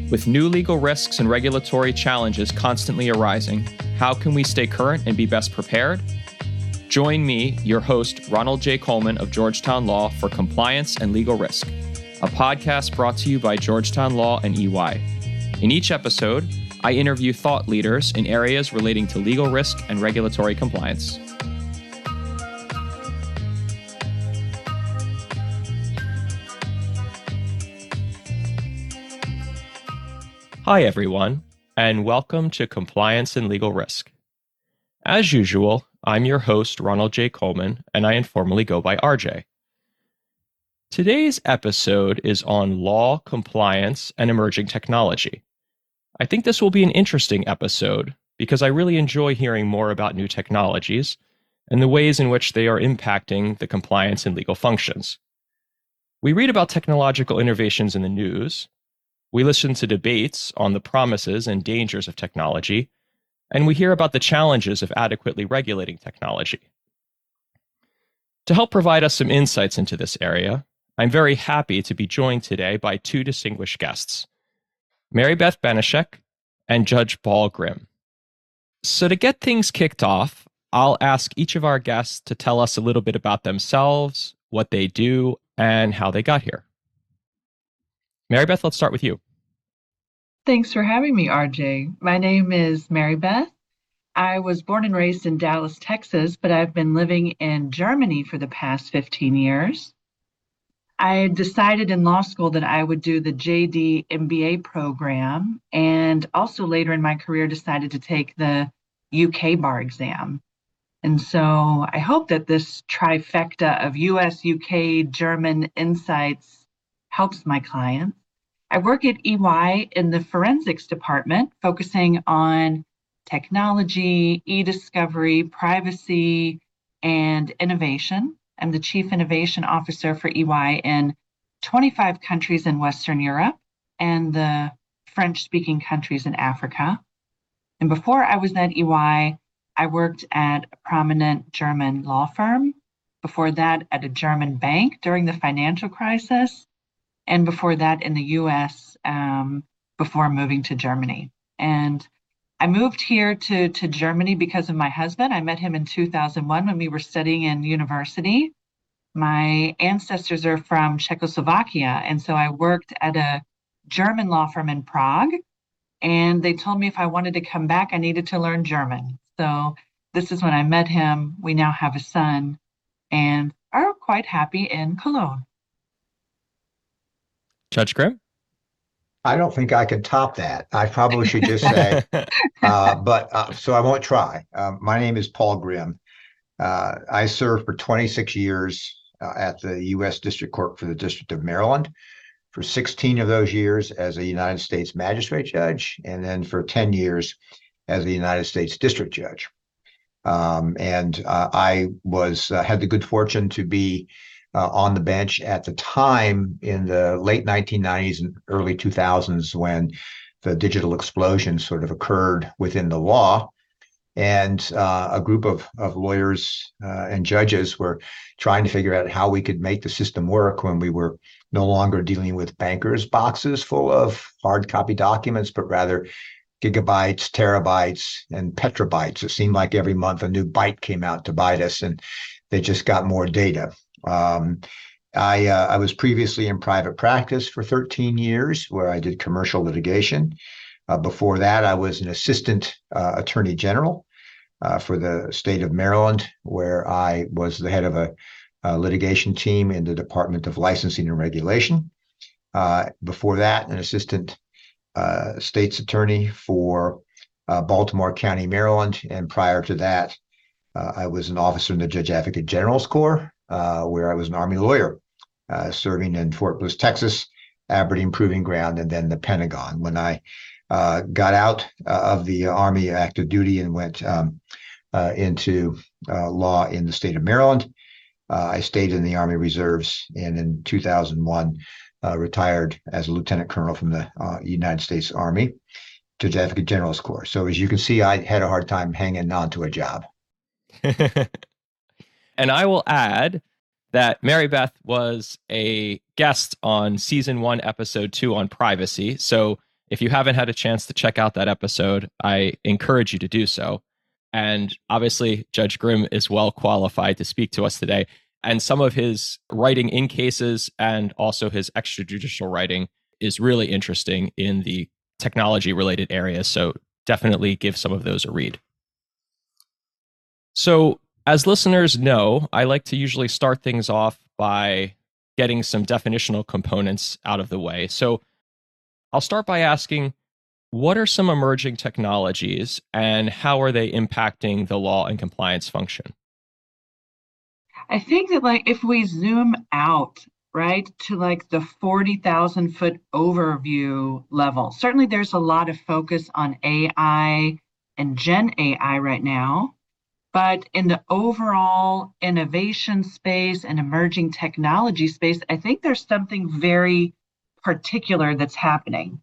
With new legal risks and regulatory challenges constantly arising, how can we stay current and be best prepared? Join me, your host, Ronald J. Coleman of Georgetown Law for Compliance and Legal Risk, a podcast brought to you by Georgetown Law and EY. In each episode, I interview thought leaders in areas relating to legal risk and regulatory compliance. Hi, everyone, and welcome to Compliance and Legal Risk. As usual, I'm your host, Ronald J. Coleman, and I informally go by RJ. Today's episode is on law, compliance, and emerging technology. I think this will be an interesting episode because I really enjoy hearing more about new technologies and the ways in which they are impacting the compliance and legal functions. We read about technological innovations in the news. We listen to debates on the promises and dangers of technology, and we hear about the challenges of adequately regulating technology. To help provide us some insights into this area, I'm very happy to be joined today by two distinguished guests, Mary Beth Benishek and Judge Paul Grimm. So to get things kicked off, I'll ask each of our guests to tell us a little bit about themselves, what they do, and how they got here. Mary Beth, let's start with you. Thanks for having me, RJ. My name is Mary Beth. I was born and raised in Dallas, Texas, but I've been living in Germany for the past 15 years. I decided in law school that I would do the JD MBA program, and also later in my career decided to take the UK bar exam. And so I hope that this trifecta of US, UK, German insights helps my clients. I work at EY in the forensics department, focusing on technology, e-discovery, privacy, and innovation. I'm the Chief Innovation Officer for EY in 25 countries in Western Europe and the French-speaking countries in Africa. And before I was at EY, I worked at a prominent German law firm. Before that, at a German bank during the financial crisis. And before that in the US, before moving to Germany. And I moved here to Germany because of my husband. I met him in 2001 when we were studying in university. My ancestors are from Czechoslovakia, and so I worked at a German law firm in Prague, and they told me if I wanted to come back, I needed to learn German. So this is when I met him. We now have a son and are quite happy in Cologne. Judge Grimm? I don't think I can top that. I probably should just say, so I won't try. My name is Paul Grimm. I served for 26 years at the U.S. District Court for the District of Maryland, for 16 of those years as a United States magistrate judge, and then for 10 years as a United States district judge. I had the good fortune to be on the bench at the time in the late 1990s and early 2000s when the digital explosion sort of occurred within the law. And a group of lawyers and judges were trying to figure out how we could make the system work when we were no longer dealing with bankers' boxes full of hard copy documents, but rather gigabytes, terabytes, and petabytes. It seemed like every month a new byte came out to bite us, and they just got more data. I was previously in private practice for 13 years where I did commercial litigation. Before that, I was an assistant attorney general for the state of Maryland, where I was the head of a litigation team in the Department of Licensing and Regulation. Before that, an assistant state's attorney for Baltimore County, Maryland. And prior to that, I was an officer in the Judge Advocate General's Corps, where I was an Army lawyer, serving in Fort Bliss, Texas, Aberdeen Proving Ground, and then the Pentagon. When I got out of the Army active duty and went into law in the state of Maryland, I stayed in the Army Reserves, and in 2001, retired as a lieutenant colonel from the United States Army, Judge Advocate General's Corps. So as you can see, I had a hard time hanging on to a job. And I will add that Mary Beth was a guest on season 1, episode 2 on privacy. So If you haven't had a chance to check out that episode, I encourage you to do so. And obviously, Judge Grimm is well qualified to speak to us today. And some of his writing in cases and also his extrajudicial writing is really interesting in the technology related areas. So definitely give some of those a read. So, as listeners know, I like to usually start things off by getting some definitional components out of the way. So, I'll start by asking, what are some emerging technologies and how are they impacting the law and compliance function? I think that if we zoom out, right, to the 40,000 foot overview level, certainly there's a lot of focus on AI and Gen AI right now. But in the overall innovation space and emerging technology space, I think there's something very particular that's happening.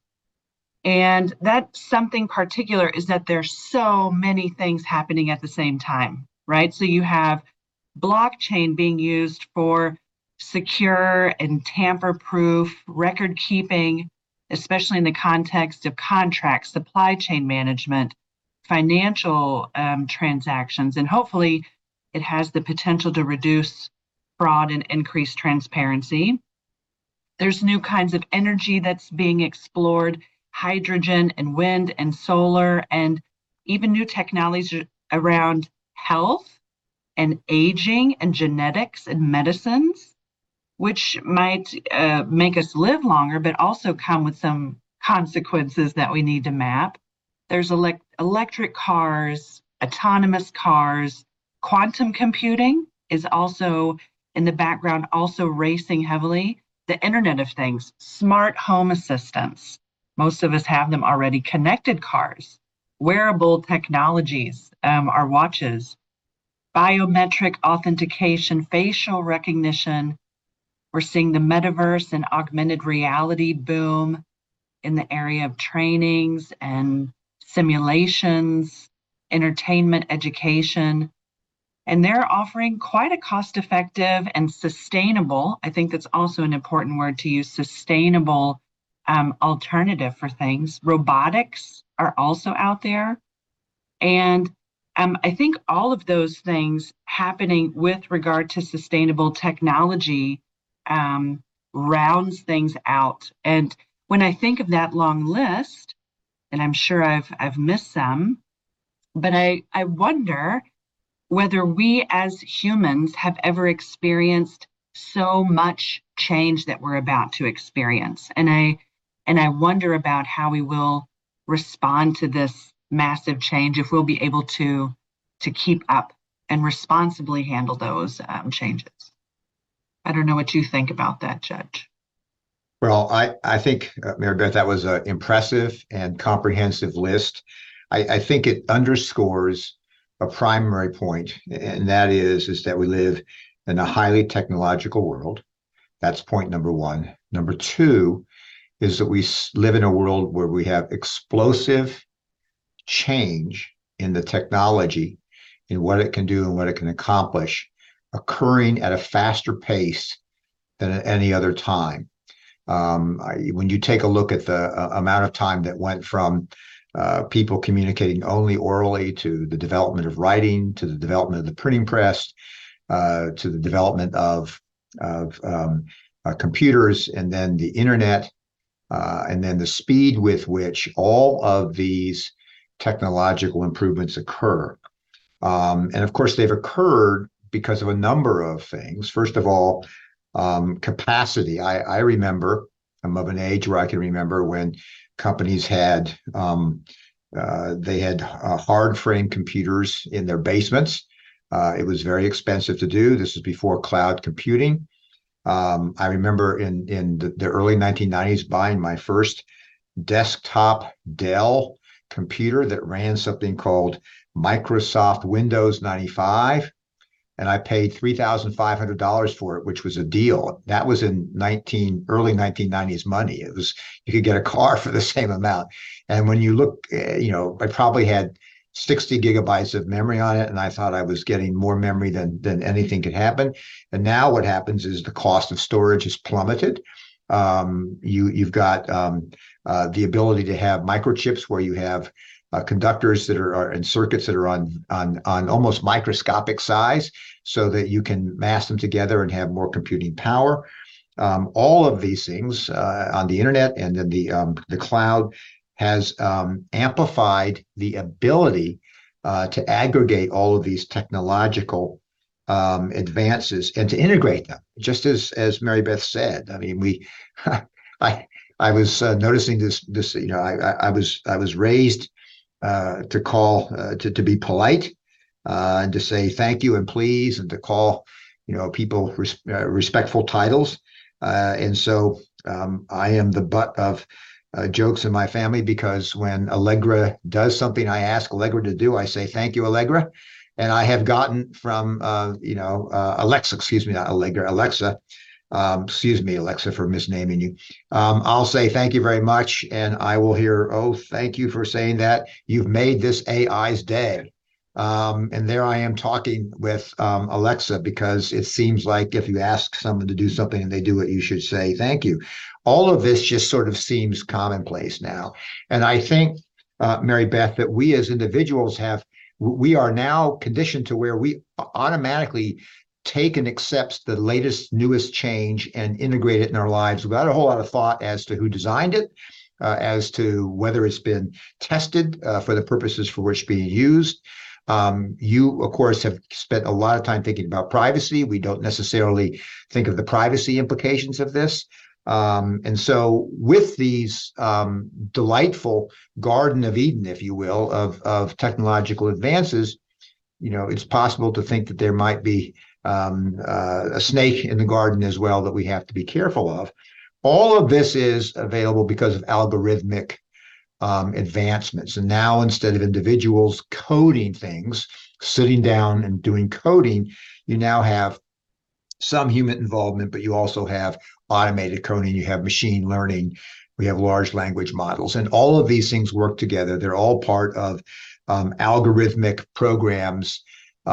And that something particular is that there's so many things happening at the same time, right? So you have blockchain being used for secure and tamper-proof record keeping, especially in the context of contracts, supply chain management, financial transactions, and hopefully it has the potential to reduce fraud and increase transparency. There's new kinds of energy that's being explored, hydrogen and wind and solar, and even new technologies around health and aging and genetics and medicines, which might make us live longer, but also come with some consequences that we need to map. There's electric cars, autonomous cars, quantum computing is also in the background, also racing heavily. The Internet of Things, smart home assistants. Most of us have them already. Connected cars, wearable technologies, our watches, biometric authentication, facial recognition. We're seeing the metaverse and augmented reality boom in the area of trainings and simulations, entertainment, education. And they're offering quite a cost-effective and sustainable, I think that's also an important word to use, sustainable alternative for things. Robotics are also out there. And I think all of those things happening with regard to sustainable technology rounds things out. And when I think of that long list, and I'm sure I've missed some, but I wonder whether we as humans have ever experienced so much change that we're about to experience. And I wonder about how we will respond to this massive change, if we'll be able to keep up and responsibly handle those changes. I don't know what you think about that, Judge. Well, I think, Mary Beth, that was an impressive and comprehensive list. I think it underscores a primary point, and that is that we live in a highly technological world. That's point number one. Number two is that we live in a world where we have explosive change in the technology, in what it can do and what it can accomplish, occurring at a faster pace than at any other time. When you take a look at the amount of time that went from people communicating only orally to the development of writing, to the development of the printing press, to the development of computers, and then the internet, and then the speed with which all of these technological improvements occur. And of course, they've occurred because of a number of things. First of all, capacity. I remember, I'm of an age where I can remember when companies had hard frame computers in their basements. It was very expensive to do. This was before cloud computing. I remember in the early 1990s buying my first desktop Dell computer that ran something called Microsoft Windows 95. And I paid $3,500 for it, which was a deal. That was in early 1990s money. It was, you could get a car for the same amount. And when you look, I probably had 60 gigabytes of memory on it, and I thought I was getting more memory than anything could happen. And now what happens is the cost of storage has plummeted. You've got the ability to have microchips where you have conductors that are and circuits that are on almost microscopic size, so that you can mass them together and have more computing power. All of these things on the internet and then the cloud has amplified the ability to aggregate all of these technological advances and to integrate them. Just as Mary Beth said, I mean, I was noticing this. I was raised to call to be polite and to say thank you and please, and to call people respectful titles. And so I am the butt of jokes in my family, because when Allegra does something I ask Allegra to do, I say thank you, Allegra. And I have gotten from Alexa, excuse me, not Allegra, Alexa. Excuse me, Alexa, for misnaming you. I'll say thank you very much, and I will hear, oh, thank you for saying that. You've made this AI's day. And there I am talking with Alexa, because it seems like if you ask someone to do something and they do it, you should say thank you. All of this just sort of seems commonplace now. And I think, Mary Beth, that we as individuals we are now conditioned to where we automatically take and accept the latest, newest change and integrate it in our lives without a whole lot of thought as to who designed it, as to whether it's been tested for the purposes for which it's being used. You, of course, have spent a lot of time thinking about privacy. We don't necessarily think of the privacy implications of this. And so with these delightful Garden of Eden, if you will, of technological advances, it's possible to think that there might be a snake in the garden as well that we have to be careful of. All of this is available because of algorithmic advancements. And now, instead of individuals coding things, sitting down and doing coding, you now have some human involvement, but you also have automated coding, you have machine learning, we have large language models, and all of these things work together. They're all part of algorithmic programs.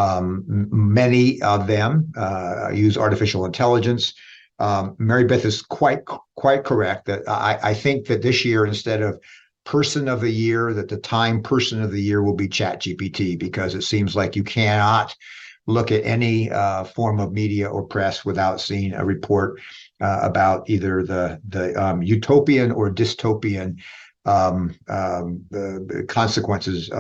Many of them use artificial intelligence. Mary Beth is quite correct that I think that this year, instead of person of the year, that the Time Person of the Year will be ChatGPT, because it seems like you cannot look at any form of media or press without seeing a report about either the utopian or dystopian the consequences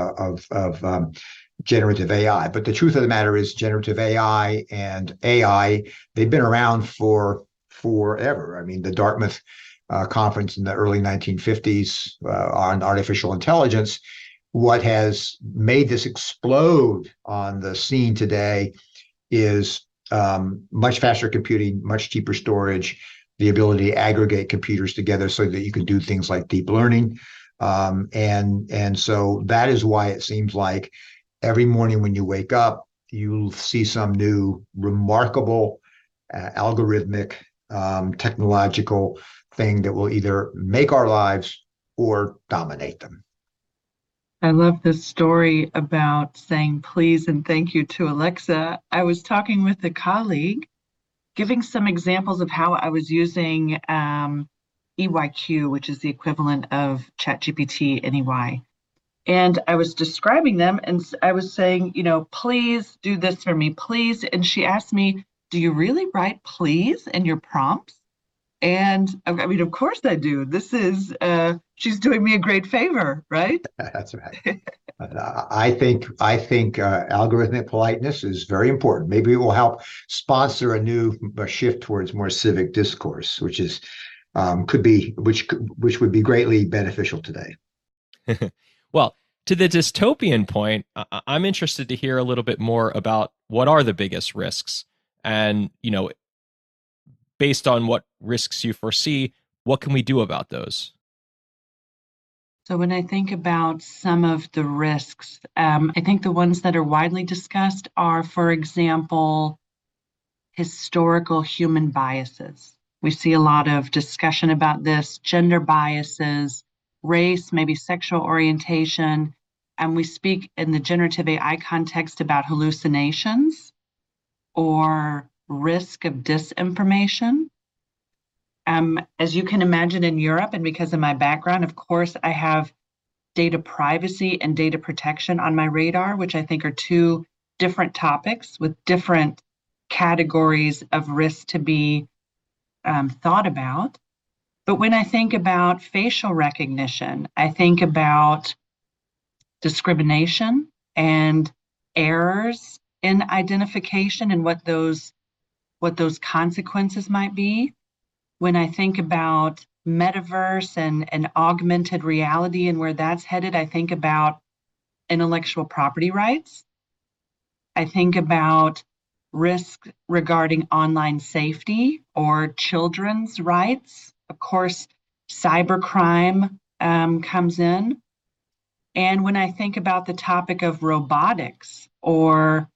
of generative AI. But the truth of the matter is, generative AI and AI, they've been around for forever. I mean, the Dartmouth conference in the early 1950s on artificial intelligence, what has made this explode on the scene today is much faster computing, much cheaper storage, the ability to aggregate computers together so that you can do things like deep learning. And so that is why it seems like every morning when you wake up, you'll see some new remarkable algorithmic technological thing that will either make our lives or dominate them. I love this story about saying please and thank you to Alexa. I was talking with a colleague, giving some examples of how I was using EYQ, which is the equivalent of ChatGPT and EY. And I was describing them, and I was saying, please do this for me, please. And she asked me, do you really write please in your prompts? And I mean, of course I do. This is, she's doing me a great favor, right? That's right. I think algorithmic politeness is very important. Maybe it will help sponsor a shift towards more civic discourse, which would be greatly beneficial today. Well, to the dystopian point, I'm interested to hear a little bit more about what are the biggest risks, and based on what risks you foresee, what can we do about those? So when I think about some of the risks, I think the ones that are widely discussed are, for example, historical human biases. We see a lot of discussion about this, gender biases, race, maybe sexual orientation, and we speak in the generative AI context about hallucinations or risk of disinformation. As you can imagine, in Europe, and because of my background, of course, I have data privacy and data protection on my radar, which I think are two different topics with different categories of risk to be thought about. But when I think about facial recognition, I think about discrimination and errors in identification and what those consequences might be. When I think about metaverse and augmented reality and where that's headed, I think about intellectual property rights. I think about risk regarding online safety or children's rights. Of course, cybercrime comes in. And when I think about the topic of robotics or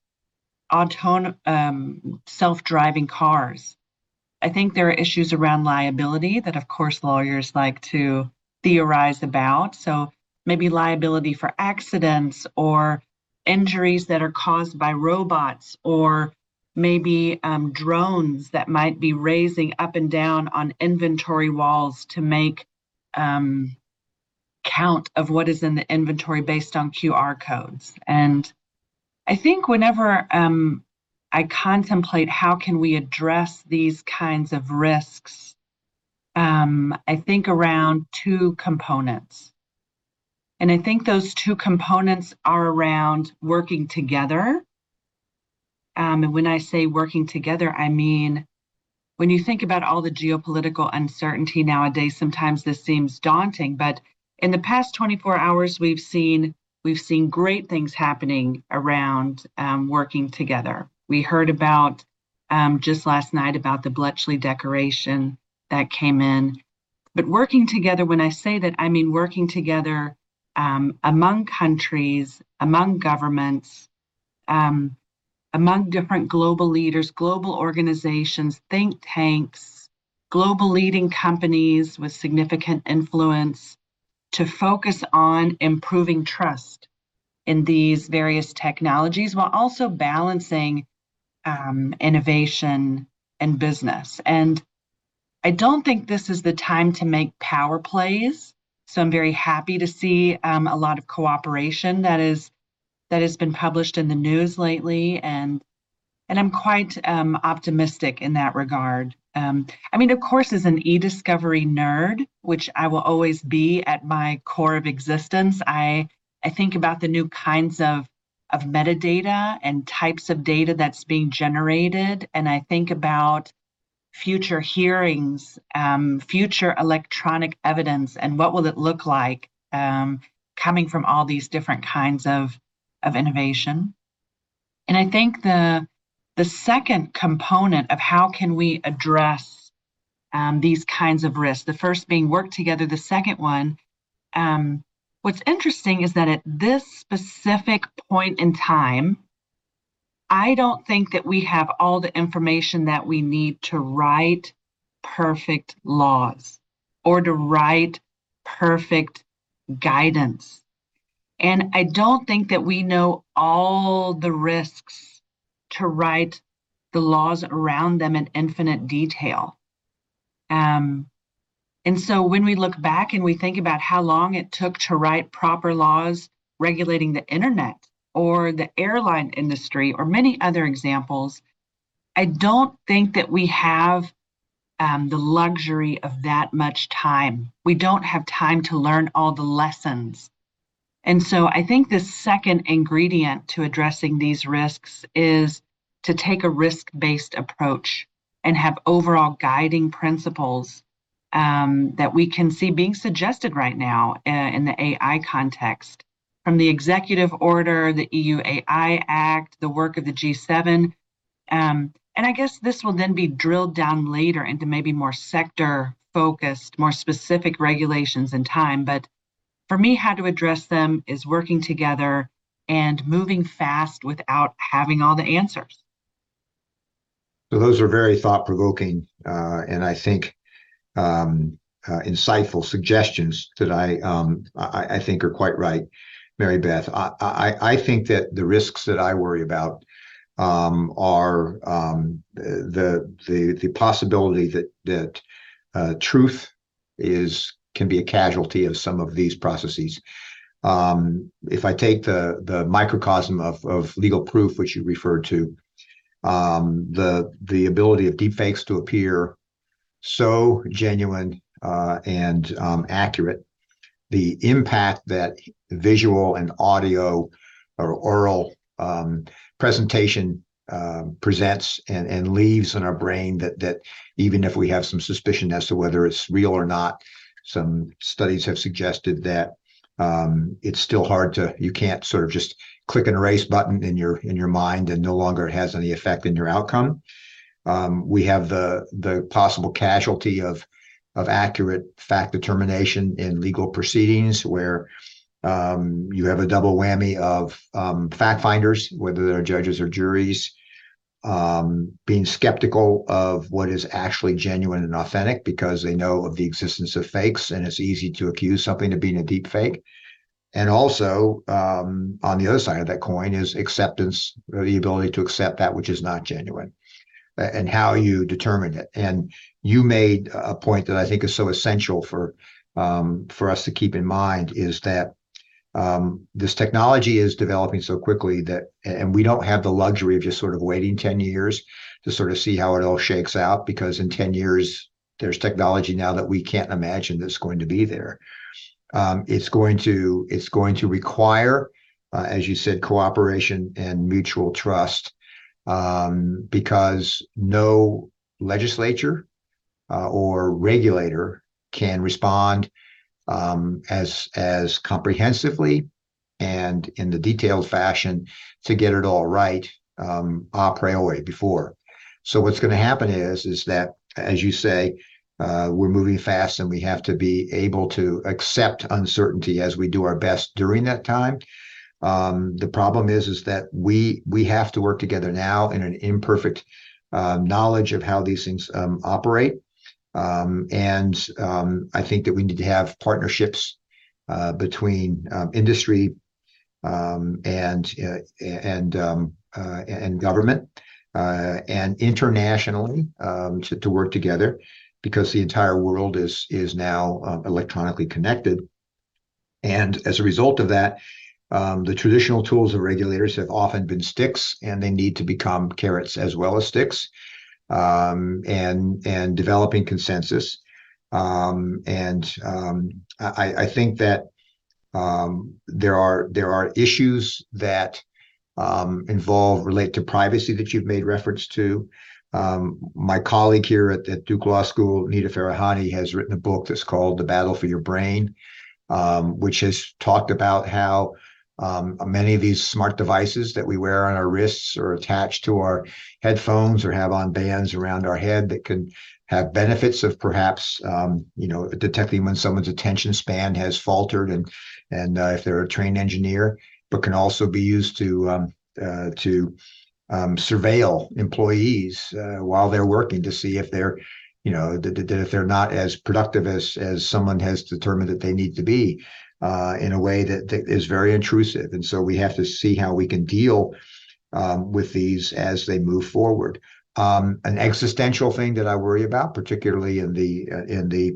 self-driving cars, I think there are issues around liability that, of course, lawyers like to theorize about. So maybe liability for accidents or injuries that are caused by robots, or maybe drones that might be raising up and down on inventory walls to make count of what is in the inventory based on QR codes. And I think whenever I contemplate how can we address these kinds of risks, I think around two components. And I think those two components are around working together. And when I say working together, I mean, when you think about all the geopolitical uncertainty nowadays, sometimes this seems daunting, but in the past 24 hours, we've seen great things happening around working together. We heard about just last night about the Bletchley Declaration that came in. But working together, when I say that, I mean working together among countries, among governments, among different global leaders, global organizations, think tanks, global leading companies with significant influence, to focus on improving trust in these various technologies while also balancing innovation and business. And I don't think this is the time to make power plays. So I'm very happy to see a lot of cooperation that has been published in the news lately, and I'm quite optimistic in that regard. I mean, of course, as an e-discovery nerd, which I will always be at my core of existence, I think about the new kinds of metadata and types of data that's being generated. And I think about future hearings, future electronic evidence, and what will it look like coming from all these different kinds of innovation. And I think the second component of how can we address these kinds of risks, the first being work together, the second one, what's interesting is that at this specific point in time, I don't think that we have all the information that we need to write perfect laws or to write perfect guidance. And I don't think that we know all the risks to write the laws around them in infinite detail. And so when we look back and we think about how long it took to write proper laws regulating the internet or the airline industry or many other examples, I don't think that we have the luxury of that much time. We don't have time to learn all the lessons. And so I think the second ingredient to addressing these risks is to take a risk-based approach and have overall guiding principles that we can see being suggested right now in the AI context. From the executive order, the EU AI Act, the work of the G7. And I guess this will then be drilled down later into maybe more sector-focused, more specific regulations in time. But for me, how to address them is working together and moving fast without having all the answers. So those are very thought-provoking and I think insightful suggestions that I think are quite right, Mary Beth. I think that the risks that I worry about are the possibility that truth can be a casualty of some of these processes. If I take the microcosm of legal proof, which you referred to, the ability of deepfakes to appear so genuine and accurate, the impact that visual and audio or oral presentation presents and leaves in our brain, that even if we have some suspicion as to whether it's real or not, some studies have suggested that it's still hard you can't sort of just click an erase button in your mind and no longer it has any effect in your outcome. We have the possible casualty of accurate fact determination in legal proceedings, where you have a double whammy of fact finders, whether they're judges or juries, being skeptical of what is actually genuine and authentic because they know of the existence of fakes, and it's easy to accuse something of being a deep fake. And also, on the other side of that coin is acceptance, the ability to accept that which is not genuine, and how you determine it. And you made a point that I think is so essential for us to keep in mind, is that this technology is developing so quickly and we don't have the luxury of just sort of waiting 10 years to sort of see how it all shakes out, because in 10 years, there's technology now that we can't imagine that's going to be there. It's going to require, as you said, cooperation and mutual trust, because no legislature or regulator can respond as comprehensively and in the detailed fashion to get it all right a priori before. So what's going to happen is that, as you say, we're moving fast, and we have to be able to accept uncertainty as we do our best during that time. The problem is that we have to work together now in an imperfect knowledge of how these things operate. And I think that we need to have partnerships between industry and government and internationally to work together, because the entire world is now electronically connected. And as a result of that, the traditional tools of regulators have often been sticks, and they need to become carrots as well as sticks, and developing consensus. I think that there are issues that relate to privacy that you've made reference to. My colleague here at Duke Law School, Nita Farahani, has written a book that's called The Battle for Your Brain, which has talked about how many of these smart devices that we wear on our wrists or attached to our headphones or have on bands around our head that can have benefits of perhaps detecting when someone's attention span has faltered, and if they're a trained engineer, but can also be used to surveil employees while they're working to see if they're, if they're not as productive as someone has determined that they need to be, in a way that is very intrusive. And so we have to see how we can deal with these as they move forward. An existential thing that I worry about, particularly in the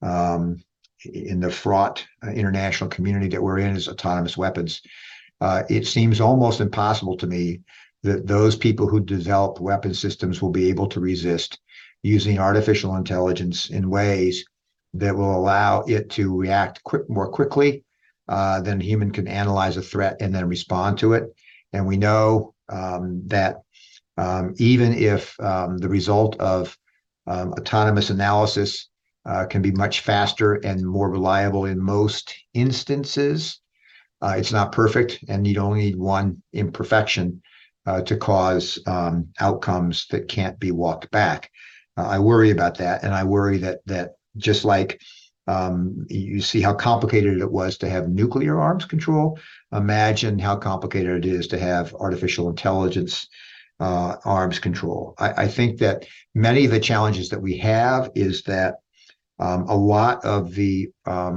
fraught international community that we're in, is autonomous weapons. It seems almost impossible to me that those people who develop weapon systems will be able to resist using artificial intelligence in ways that will allow it to react more quickly than a human can analyze a threat and then respond to it. And we know that even if the result of autonomous analysis can be much faster and more reliable in most instances, it's not perfect, and you only need one imperfection to cause outcomes that can't be walked back. I worry about that, and I worry that just like you see how complicated it was to have nuclear arms control, imagine how complicated it is to have artificial intelligence arms control. I think that many of the challenges that we have is that a lot of the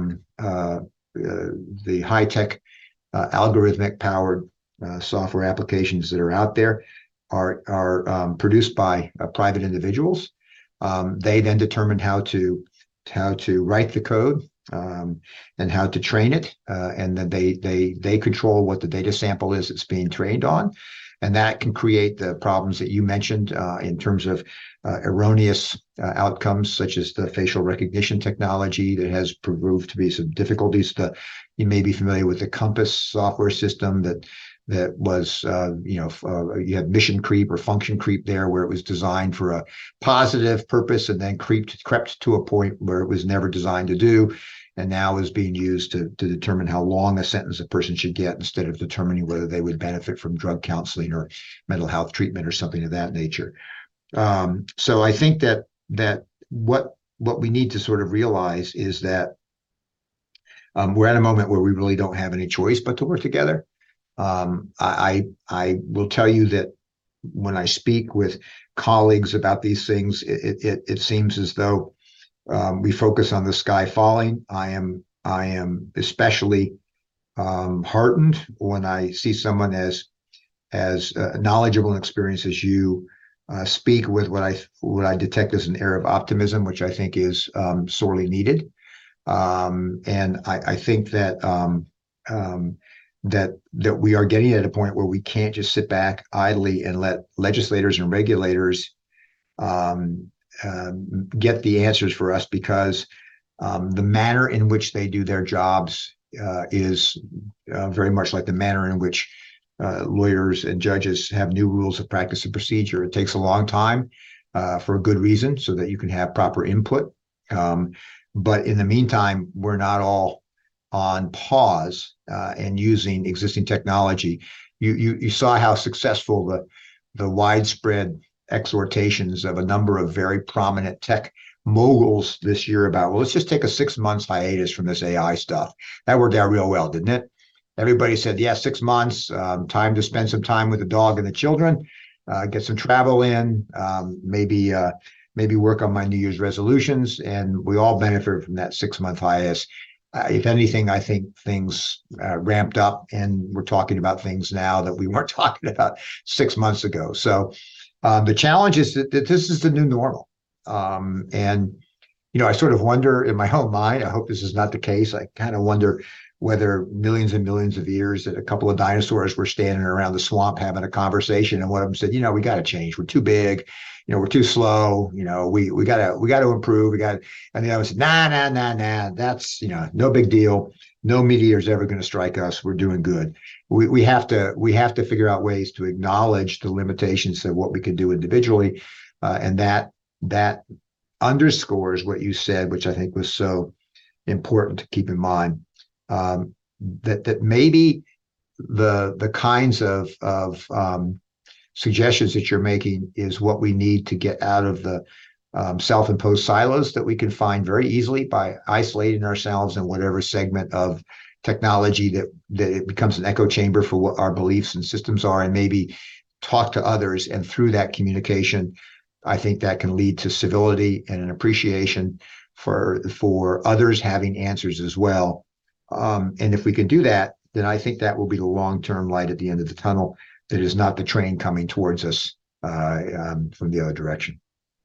high-tech algorithmic powered software applications that are out there are produced by private individuals. They then determine how to write the code, and how to train it, and then they control what the data sample is that's being trained on, and that can create the problems that you mentioned in terms of erroneous outcomes, such as the facial recognition technology that has proved to be some difficulties. You may be familiar with the Compass software system that was, you have mission creep or function creep there, where it was designed for a positive purpose and then crept to a point where it was never designed to do, and now is being used to determine how long a sentence a person should get, instead of determining whether they would benefit from drug counseling or mental health treatment or something of that nature. So I think that what we need to sort of realize is that we're at a moment where we really don't have any choice but to work together. I will tell you that when I speak with colleagues about these things, it seems as though we focus on the sky falling. I am especially heartened when I see someone as knowledgeable and experienced as you speak with what I detect as an air of optimism, which I think is sorely needed. And I think that that we are getting at a point where we can't just sit back idly and let legislators and regulators get the answers for us, because the manner in which they do their jobs is very much like the manner in which lawyers and judges have new rules of practice and procedure. It takes a long time for a good reason, so that you can have proper input. But in the meantime, we're not all on pause and using existing technology. You saw how successful the widespread exhortations of a number of very prominent tech moguls this year about, well, let's just take a 6 months hiatus from this AI stuff. That worked out real well, didn't it? Everybody said, yeah, 6 months, time to spend some time with the dog and the children, get some travel in, maybe work on my New Year's resolutions. And we all benefited from that 6 month hiatus. If anything, I think things ramped up, and we're talking about things now that we weren't talking about 6 months ago. So the challenge is that this is the new normal. And, I sort of wonder in my own mind, I hope this is not the case. I kind of wonder whether millions and millions of years that a couple of dinosaurs were standing around the swamp having a conversation, and one of them said, we got to change. We're too big. We're too slow. We got to improve. And the other said, nah. That's, no big deal. No meteor's ever going to strike us. We're doing good. We have to figure out ways to acknowledge the limitations of what we can do individually. And that underscores what you said, which I think was so important to keep in mind. That maybe the kinds of suggestions that you're making is what we need to get out of the self-imposed silos that we can find very easily by isolating ourselves in whatever segment of technology that it becomes an echo chamber for what our beliefs and systems are, and maybe talk to others. And through that communication, I think that can lead to civility and an appreciation for others having answers as well. And if we can do that, then I think that will be the long-term light at the end of the tunnel. That is not the train coming towards us from the other direction.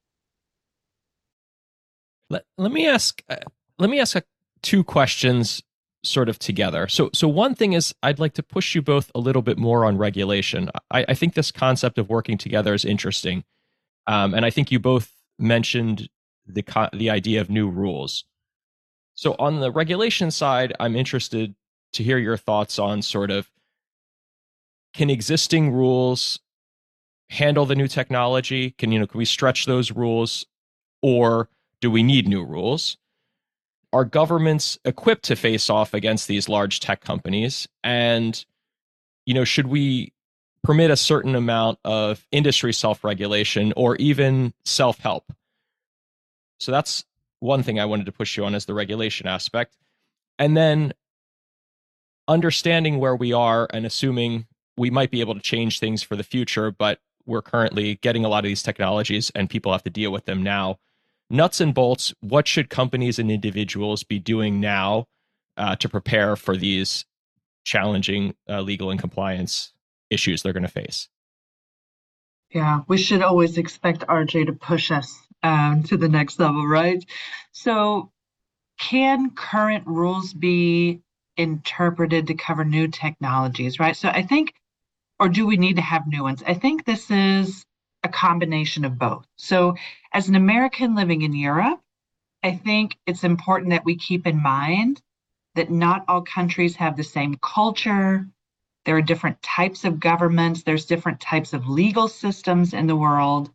Let me ask two questions sort of together. So one thing is, I'd like to push you both a little bit more on regulation. I think this concept of working together is interesting, and I think you both mentioned the idea of new rules. So on the regulation side, I'm interested to hear your thoughts on sort of, can existing rules handle the new technology? Can we stretch those rules, or do we need new rules? Are governments equipped to face off against these large tech companies? And, should we permit a certain amount of industry self-regulation or even self-help? So that's one thing I wanted to push you on, is the regulation aspect. And then understanding where we are and assuming we might be able to change things for the future, but we're currently getting a lot of these technologies and people have to deal with them now. Nuts and bolts, what should companies and individuals be doing now to prepare for these challenging legal and compliance issues they're going to face? Yeah, we should always expect RJ to push us to the next level, right? So, can current rules be interpreted to cover new technologies, right? So, I think, or do we need to have new ones? I think this is a combination of both. So, as an American living in Europe, I think it's important that we keep in mind that not all countries have the same culture. There are different types of governments, there's different types of legal systems in the world.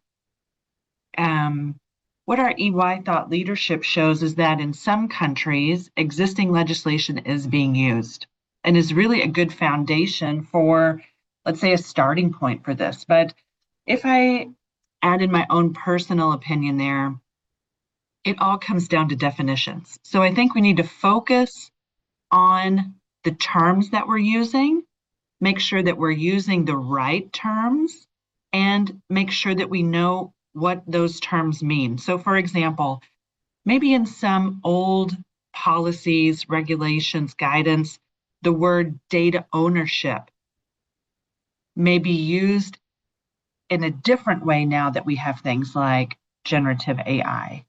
What our EY thought leadership shows is that in some countries, existing legislation is being used and is really a good foundation for, let's say, a starting point for this. But if I add in my own personal opinion there, it all comes down to definitions. So I think we need to focus on the terms that we're using, make sure that we're using the right terms, and make sure that we know what those terms mean. So, for example, maybe in some old policies, regulations, guidance, the word data ownership may be used in a different way now that we have things like generative AI.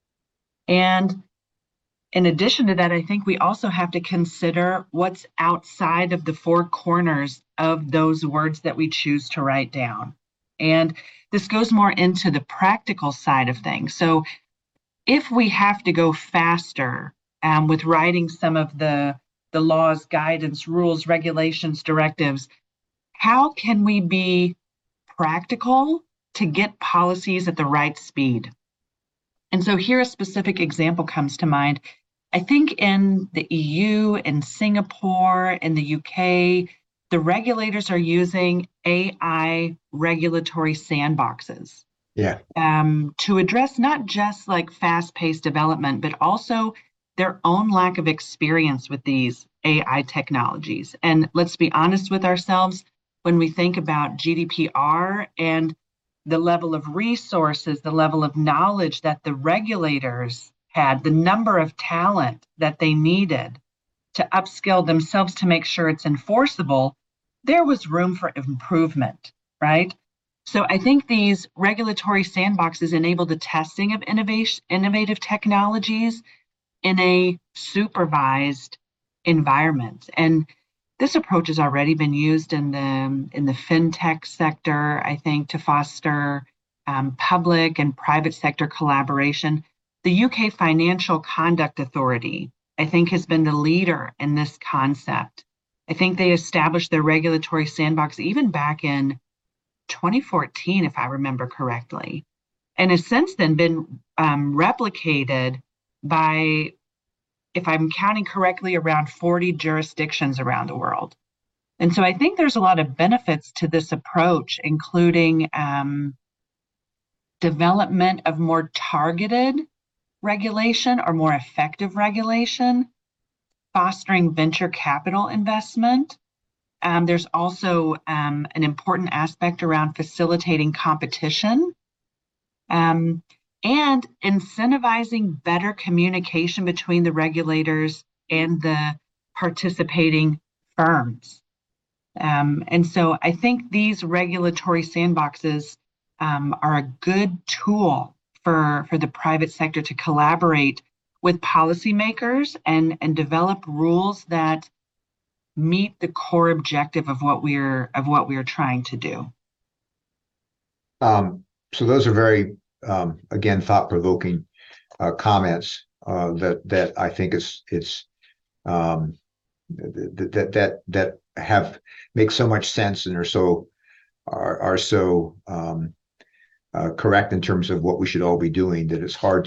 And in addition to that, I think we also have to consider what's outside of the four corners of those words that we choose to write down. And this goes more into the practical side of things. So if we have to go faster with writing some of the laws, guidance, rules, regulations, directives, how can we be practical to get policies at the right speed? And so here a specific example comes to mind. I think in the EU, in Singapore, in the UK, the regulators are using AI regulatory sandboxes. Yeah. To address not just like fast-paced development, but also their own lack of experience with these AI technologies. And let's be honest with ourselves, when we think about GDPR and the level of resources, the level of knowledge that the regulators had, the number of talent that they needed to upskill themselves to make sure it's enforceable, there was room for improvement, right? So I think these regulatory sandboxes enable the testing of innovative technologies in a supervised environment. And this approach has already been used in the fintech sector, I think, to foster public and private sector collaboration. The UK Financial Conduct Authority, I think, has been the leader in this concept. I think they established their regulatory sandbox even back in 2014, if I remember correctly, and has since then been replicated by, if I'm counting correctly, around 40 jurisdictions around the world. And so I think there's a lot of benefits to this approach, including development of more targeted regulation or more effective regulation, fostering venture capital investment. There's also an important aspect around facilitating competition and incentivizing better communication between the regulators and the participating firms. And so I think these regulatory sandboxes are a good tool for the private sector to collaborate with policymakers and develop rules that meet the core objective of what we're trying to do. So those are very again thought-provoking comments that I think that have make so much sense and are so correct in terms of what we should all be doing that it's hard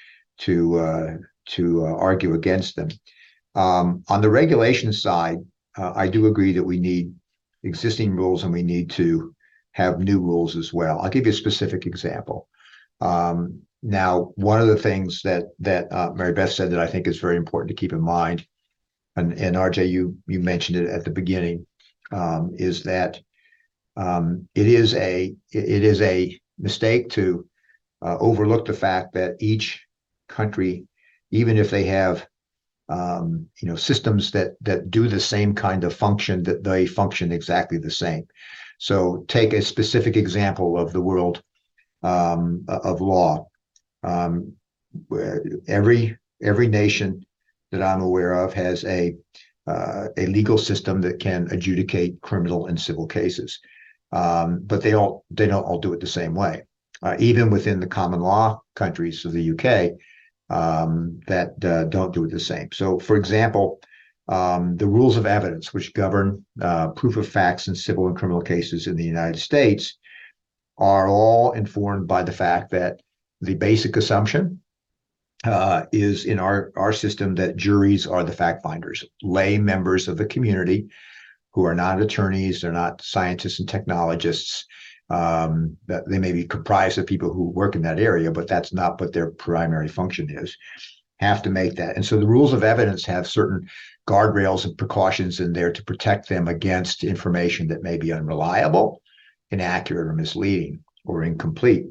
to argue against them. On the regulation side, I do agree that we need existing rules and we need to have new rules as well. I'll give you a specific example. Now, one of the things that Mary Beth said that I think is very important to keep in mind, and RJ, you mentioned it at the beginning, is that it is a mistake to overlook the fact that each country, even if they have systems that do the same kind of function, that they function exactly the same. So take a specific example of the world of law. Um, every nation that I'm aware of has a legal system that can adjudicate criminal and civil cases, but they don't all do it the same way. Even within the common law countries of the UK, that don't do it the same. So, for example, the rules of evidence, which govern proof of facts in civil and criminal cases in the United States, are all informed by the fact that the basic assumption is in our system that juries are the fact finders, lay members of the community who are not attorneys, they're not scientists and technologists. That they may be comprised of people who work in that area, but that's not what their primary function is. Have to make that. And so the rules of evidence have certain guardrails and precautions in there to protect them against information that may be unreliable, inaccurate, or misleading, or incomplete.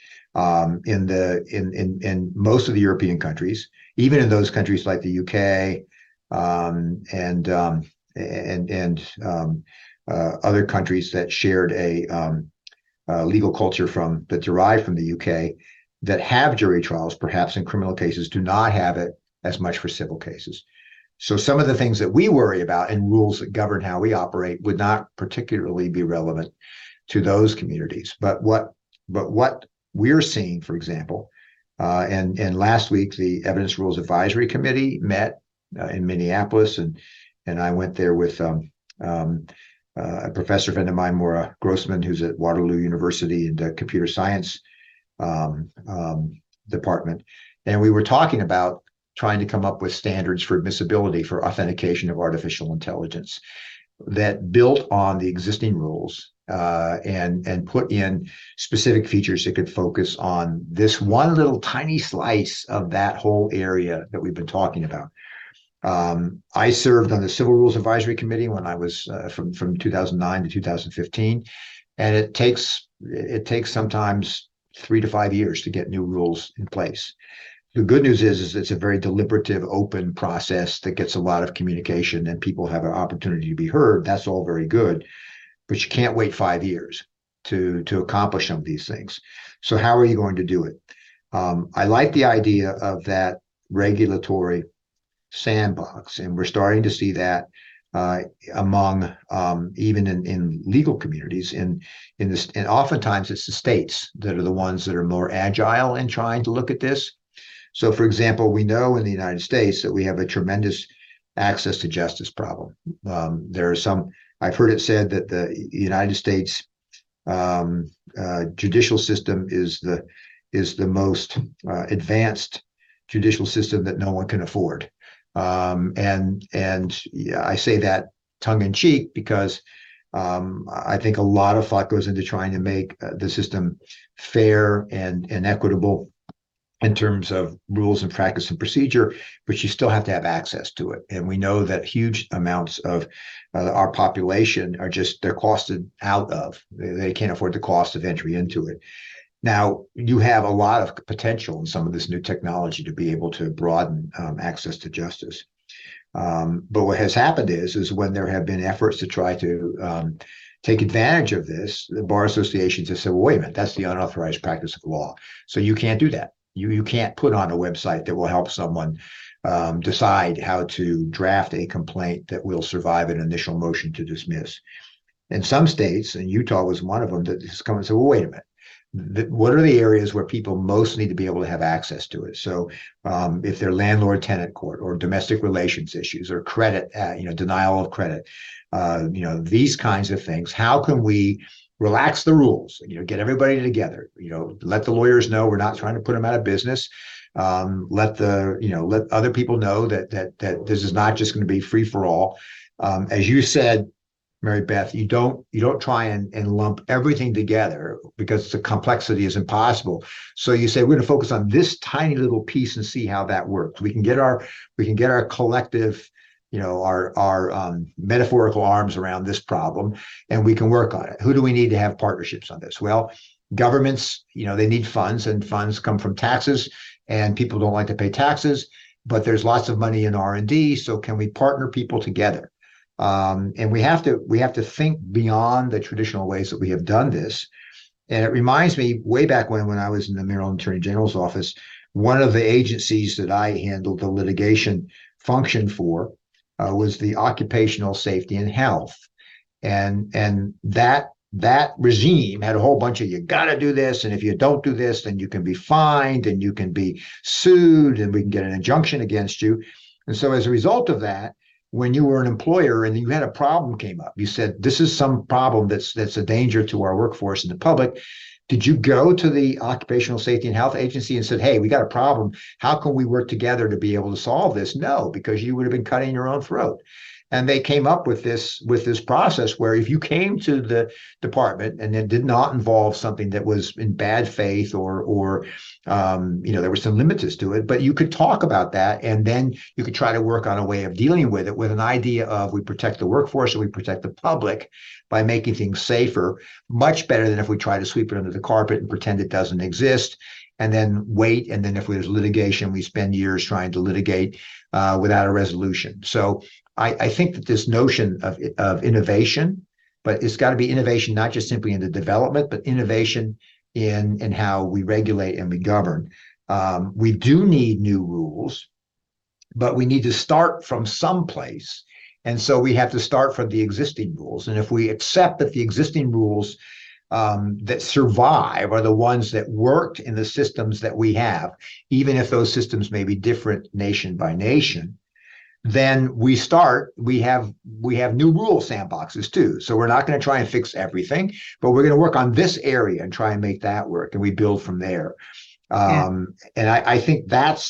In most of the European countries, even in those countries like the UK and other countries that shared a legal culture that derived from the UK, that have jury trials, perhaps in criminal cases, do not have it as much for civil cases. So some of the things that we worry about and rules that govern how we operate would not particularly be relevant to those communities. But what we're seeing, for example, and last week the Evidence Rules Advisory Committee met in Minneapolis, and I went there with a professor friend of mine, Maura Grossman, who's at Waterloo University in the computer science department, and we were talking about trying to come up with standards for admissibility for authentication of artificial intelligence that built on the existing rules. And put in specific features that could focus on this one little tiny slice of that whole area that we've been talking about. I served on the Civil Rules Advisory Committee when I was from 2009 to 2015, and it takes sometimes 3 to 5 years to get new rules in place. The good news is it's a very deliberative, open process that gets a lot of communication, and people have an opportunity to be heard. That's all very good. But you can't wait 5 years to accomplish some of these things. So how are you going to do it? I like the idea of that regulatory sandbox, and we're starting to see that among even in legal communities. And oftentimes it's the states that are the ones that are more agile in trying to look at this. So, for example, we know in the United States that we have a tremendous access to justice problem. There are some. I've heard it said that the United States judicial system is the most advanced judicial system that no one can afford, and I say that tongue in cheek because I think a lot of thought goes into trying to make the system fair and equitable in terms of rules and practice and procedure, but you still have to have access to it. And we know that huge amounts of our population they're costed out of. They can't afford the cost of entry into it. Now, you have a lot of potential in some of this new technology to be able to broaden access to justice. But what has happened is when there have been efforts to try to take advantage of this, the bar associations have said, well, wait a minute, that's the unauthorized practice of law. So you can't do that. You can't put on a website that will help someone decide how to draft a complaint that will survive an initial motion to dismiss. In some states, and Utah was one of them, that has come and said, well, wait a minute. What are the areas where people most need to be able to have access to it? So if they're landlord-tenant court or domestic relations issues or credit, denial of credit, these kinds of things, how can we relax the rules, get everybody together, let the lawyers know we're not trying to put them out of business. Let other people know that this is not just going to be free for all. As you said, Mary Beth, you don't try and lump everything together because the complexity is impossible. So you say we're going to focus on this tiny little piece and see how that works. We can get our collective, our metaphorical arms around this problem, and we can work on it. Who do we need to have partnerships on this? Well, governments, they need funds, and funds come from taxes, and people don't like to pay taxes, but there's lots of money in R&D. So can we partner people together? And we have to think beyond the traditional ways that we have done this. And it reminds me way back when I was in the Maryland Attorney General's office, one of the agencies that I handled the litigation function for was the Occupational Safety and Health. And that regime had a whole bunch of you got to do this, and if you don't do this, then you can be fined and you can be sued, and we can get an injunction against you. And so as a result of that, when you were an employer and you had a problem came up, you said this is some problem that's a danger to our workforce and the public. Did you go to the Occupational Safety and Health Agency and said, hey, we got a problem. How can we work together to be able to solve this? No, because you would have been cutting your own throat. And they came up with this process where if you came to the department and it did not involve something that was in bad faith or there were some limits to it, but you could talk about that, and then you could try to work on a way of dealing with it with an idea of we protect the workforce and we protect the public by making things safer, much better than if we try to sweep it under the carpet and pretend it doesn't exist and then wait. And then if there's litigation, we spend years trying to litigate without a resolution. So I think that this notion of innovation, but it's got to be innovation not just simply in the development, but innovation in how we regulate and we govern. We do need new rules, but we need to start from someplace. And so we have to start from the existing rules. And if we accept that the existing rules that survive are the ones that worked in the systems that we have, even if those systems may be different nation by nation, then we have new rule sandboxes too. So we're not going to try and fix everything, but we're going to work on this area and try and make that work, and we build from there. And I think that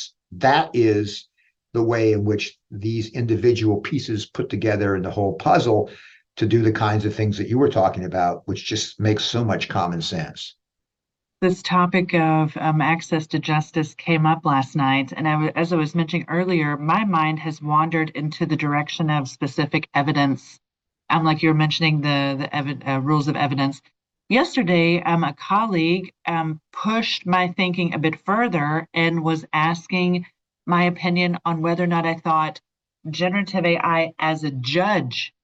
is the way in which these individual pieces put together in the whole puzzle to do the kinds of things that you were talking about, which just makes so much common sense. This topic of access to justice came up last night, and as I was mentioning earlier, my mind has wandered into the direction of specific evidence. Like you were mentioning the rules of evidence. Yesterday, a colleague pushed my thinking a bit further and was asking my opinion on whether or not I thought generative AI as a judge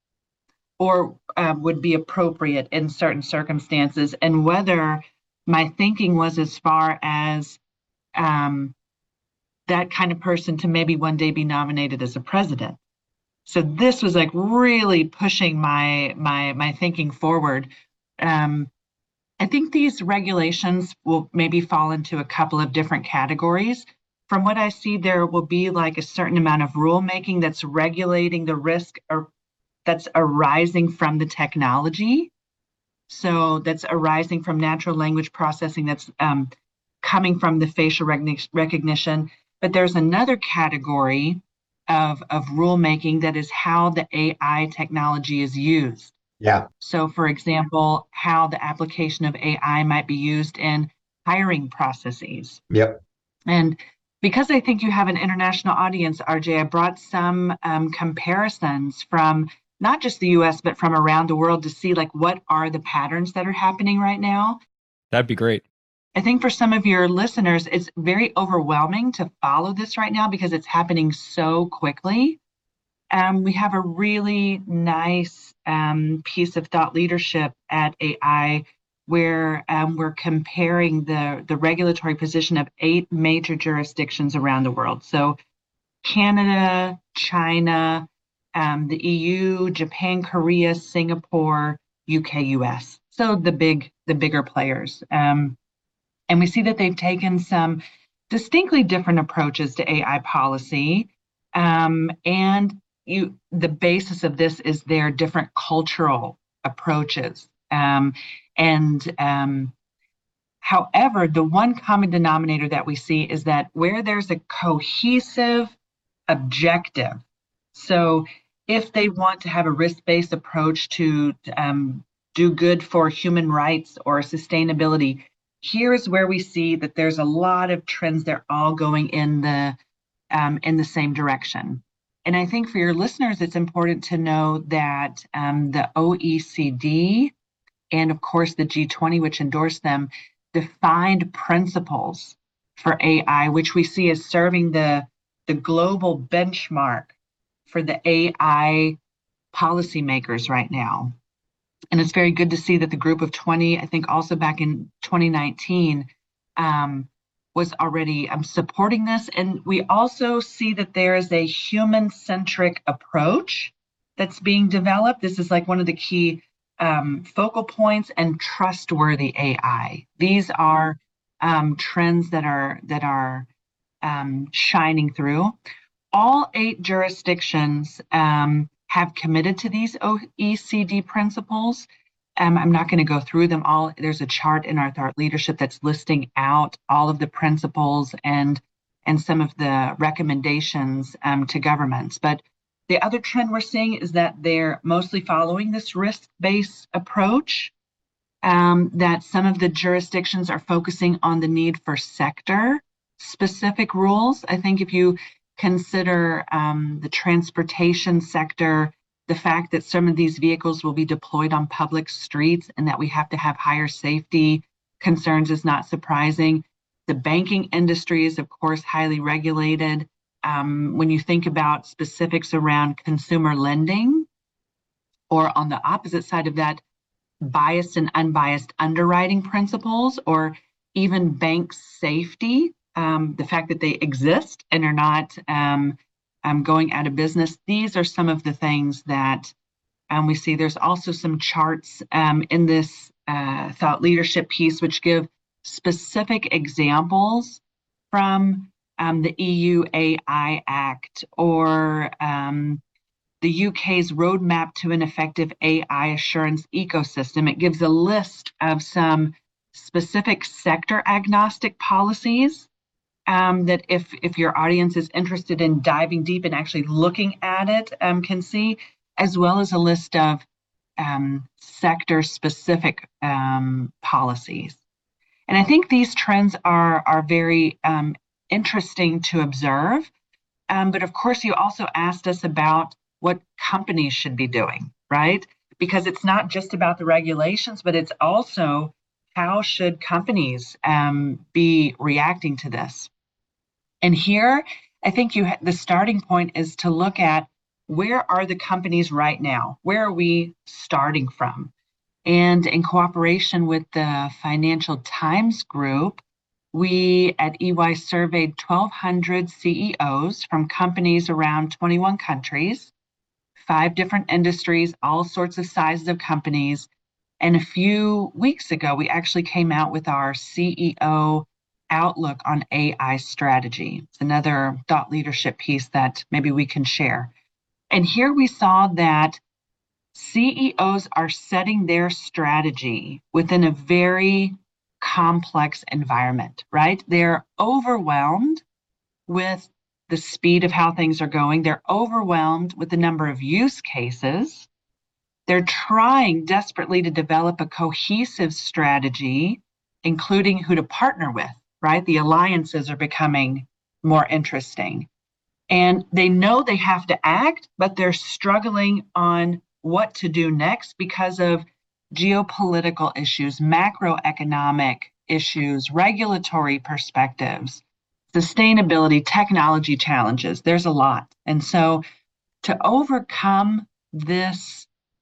or would be appropriate in certain circumstances, and whether my thinking was as far as that kind of person to maybe one day be nominated as a president. So this was like really pushing my thinking forward. I think these regulations will maybe fall into a couple of different categories. From what I see, there will be like a certain amount of rulemaking that's regulating the risk or that's arising from the technology. So that's arising from natural language processing that's coming from the facial recognition. But there's another category of rulemaking that is how the AI technology is used. Yeah. So, for example, how the application of AI might be used in hiring processes. Yep. And because I think you have an international audience, RJ, I brought some comparisons from not just the US, but from around the world to see like what are the patterns that are happening right now. That'd be great. I think for some of your listeners, it's very overwhelming to follow this right now because it's happening so quickly. We have a really nice piece of thought leadership at AI where we're comparing the regulatory position of 8 major jurisdictions around the world. So Canada, China, the EU, Japan, Korea, Singapore, UK, US. So the bigger players. And we see that they've taken some distinctly different approaches to AI policy. And the basis of this is their different cultural approaches. However, the one common denominator that we see is that where there's a cohesive objective, so if they want to have a risk-based approach to do good for human rights or sustainability, here's where we see that there's a lot of trends. They're all going in the same direction. And I think for your listeners, it's important to know that the OECD and, of course, the G20, which endorsed them, defined principles for AI, which we see as serving the global benchmark for the AI policymakers right now. And it's very good to see that the group of 20, I think also back in 2019, was already supporting this. And we also see that there is a human-centric approach that's being developed. This is like one of the key focal points, and trustworthy AI. These are trends that are shining through. All 8 jurisdictions have committed to these OECD principles. I'm not going to go through them all. There's a chart in our thought leadership that's listing out all of the principles and some of the recommendations to governments. But the other trend we're seeing is that they're mostly following this risk-based approach, that some of the jurisdictions are focusing on the need for sector-specific rules. I think if you consider the transportation sector, the fact that some of these vehicles will be deployed on public streets and that we have to have higher safety concerns is not surprising. The banking industry is, of course, highly regulated. When you think about specifics around consumer lending, or on the opposite side of that, biased and unbiased underwriting principles, or even bank safety, the fact that they exist and are not going out of business. These are some of the things that we see. There's also some charts in this thought leadership piece which give specific examples from the EU AI Act, or the UK's roadmap to an effective AI assurance ecosystem. It gives a list of some specific sector agnostic policies that if your audience is interested in diving deep and actually looking at it, can see, as well as a list of sector specific policies. And I think these trends are very interesting to observe. But of course, you also asked us about what companies should be doing, right? Because it's not just about the regulations, but it's also how should companies be reacting to this. And here, I think the starting point is to look at, where are the companies right now? Where are we starting from? And in cooperation with the Financial Times Group, we at EY surveyed 1,200 CEOs from companies around 21 countries, 5 different industries, all sorts of sizes of companies. And a few weeks ago, we actually came out with our CEO outlook on AI strategy. It's another thought leadership piece that maybe we can share. And here we saw that CEOs are setting their strategy within a very complex environment, right? They're overwhelmed with the speed of how things are going. They're overwhelmed with the number of use cases. They're trying desperately to develop a cohesive strategy, including who to partner with, right? The alliances are becoming more interesting. And they know they have to act, but they're struggling on what to do next because of geopolitical issues, macroeconomic issues, regulatory perspectives, sustainability, technology challenges. There's a lot. And so to overcome this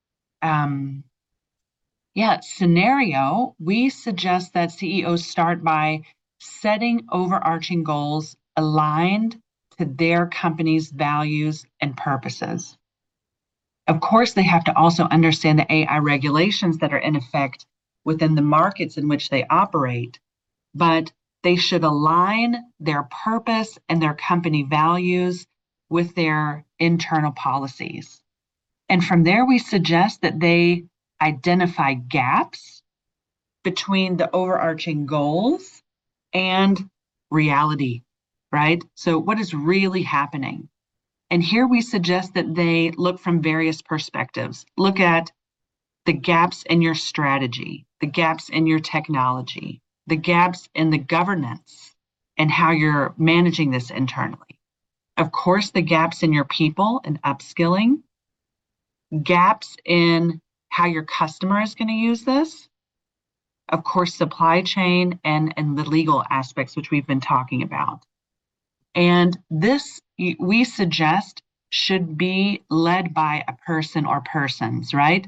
scenario, we suggest that CEOs start by setting overarching goals aligned to their company's values and purposes. Of course, they have to also understand the AI regulations that are in effect within the markets in which they operate, but they should align their purpose and their company values with their internal policies. And from there, we suggest that they identify gaps between the overarching goals and reality, right? So what is really happening? And here we suggest that they look from various perspectives. Look at the gaps in your strategy, the gaps in your technology, the gaps in the governance and how you're managing this internally. Of course, the gaps in your people and upskilling, gaps in how your customer is going to use this. Of course, supply chain and the legal aspects, which we've been talking about. And this, we suggest, should be led by a person or persons, right?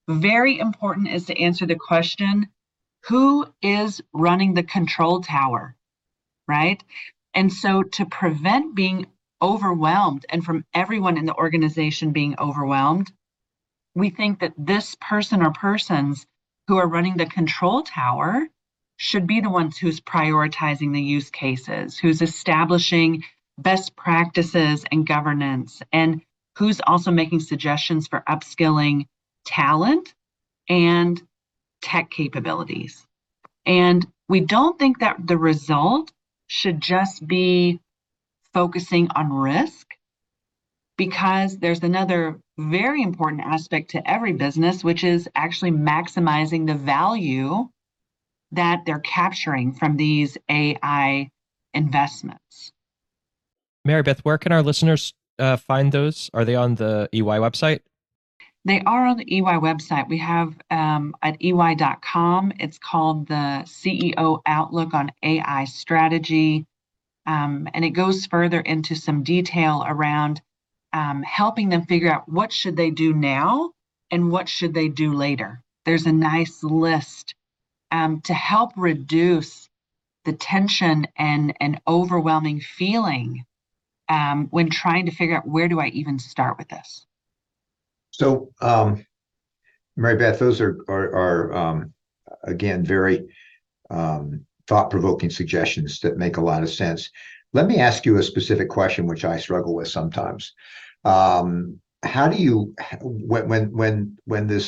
very important is to answer the question, who is running the control tower, right? And so to prevent being overwhelmed and from everyone in the organization being overwhelmed, we think that this person or persons who are running the control tower should be the ones who's prioritizing the use cases, who's establishing best practices and governance, and who's also making suggestions for upskilling talent and tech capabilities. And we don't think that the result should just be focusing on risk, because there's another very important aspect to every business, which is actually maximizing the value that they're capturing from these AI investments. Mary Beth, where can our listeners find those? Are they on the EY website? They are on the EY website. We have at EY.com, it's called the CEO Outlook on AI Strategy. And it goes further into some detail around helping them figure out what should they do now and what should they do later. There's a nice list to help reduce the tension and overwhelming feeling when trying to figure out, where do I even start with this? So, Mary Beth, those are again, very thought-provoking suggestions that make a lot of sense. Let me ask you a specific question, which I struggle with sometimes. How do you, when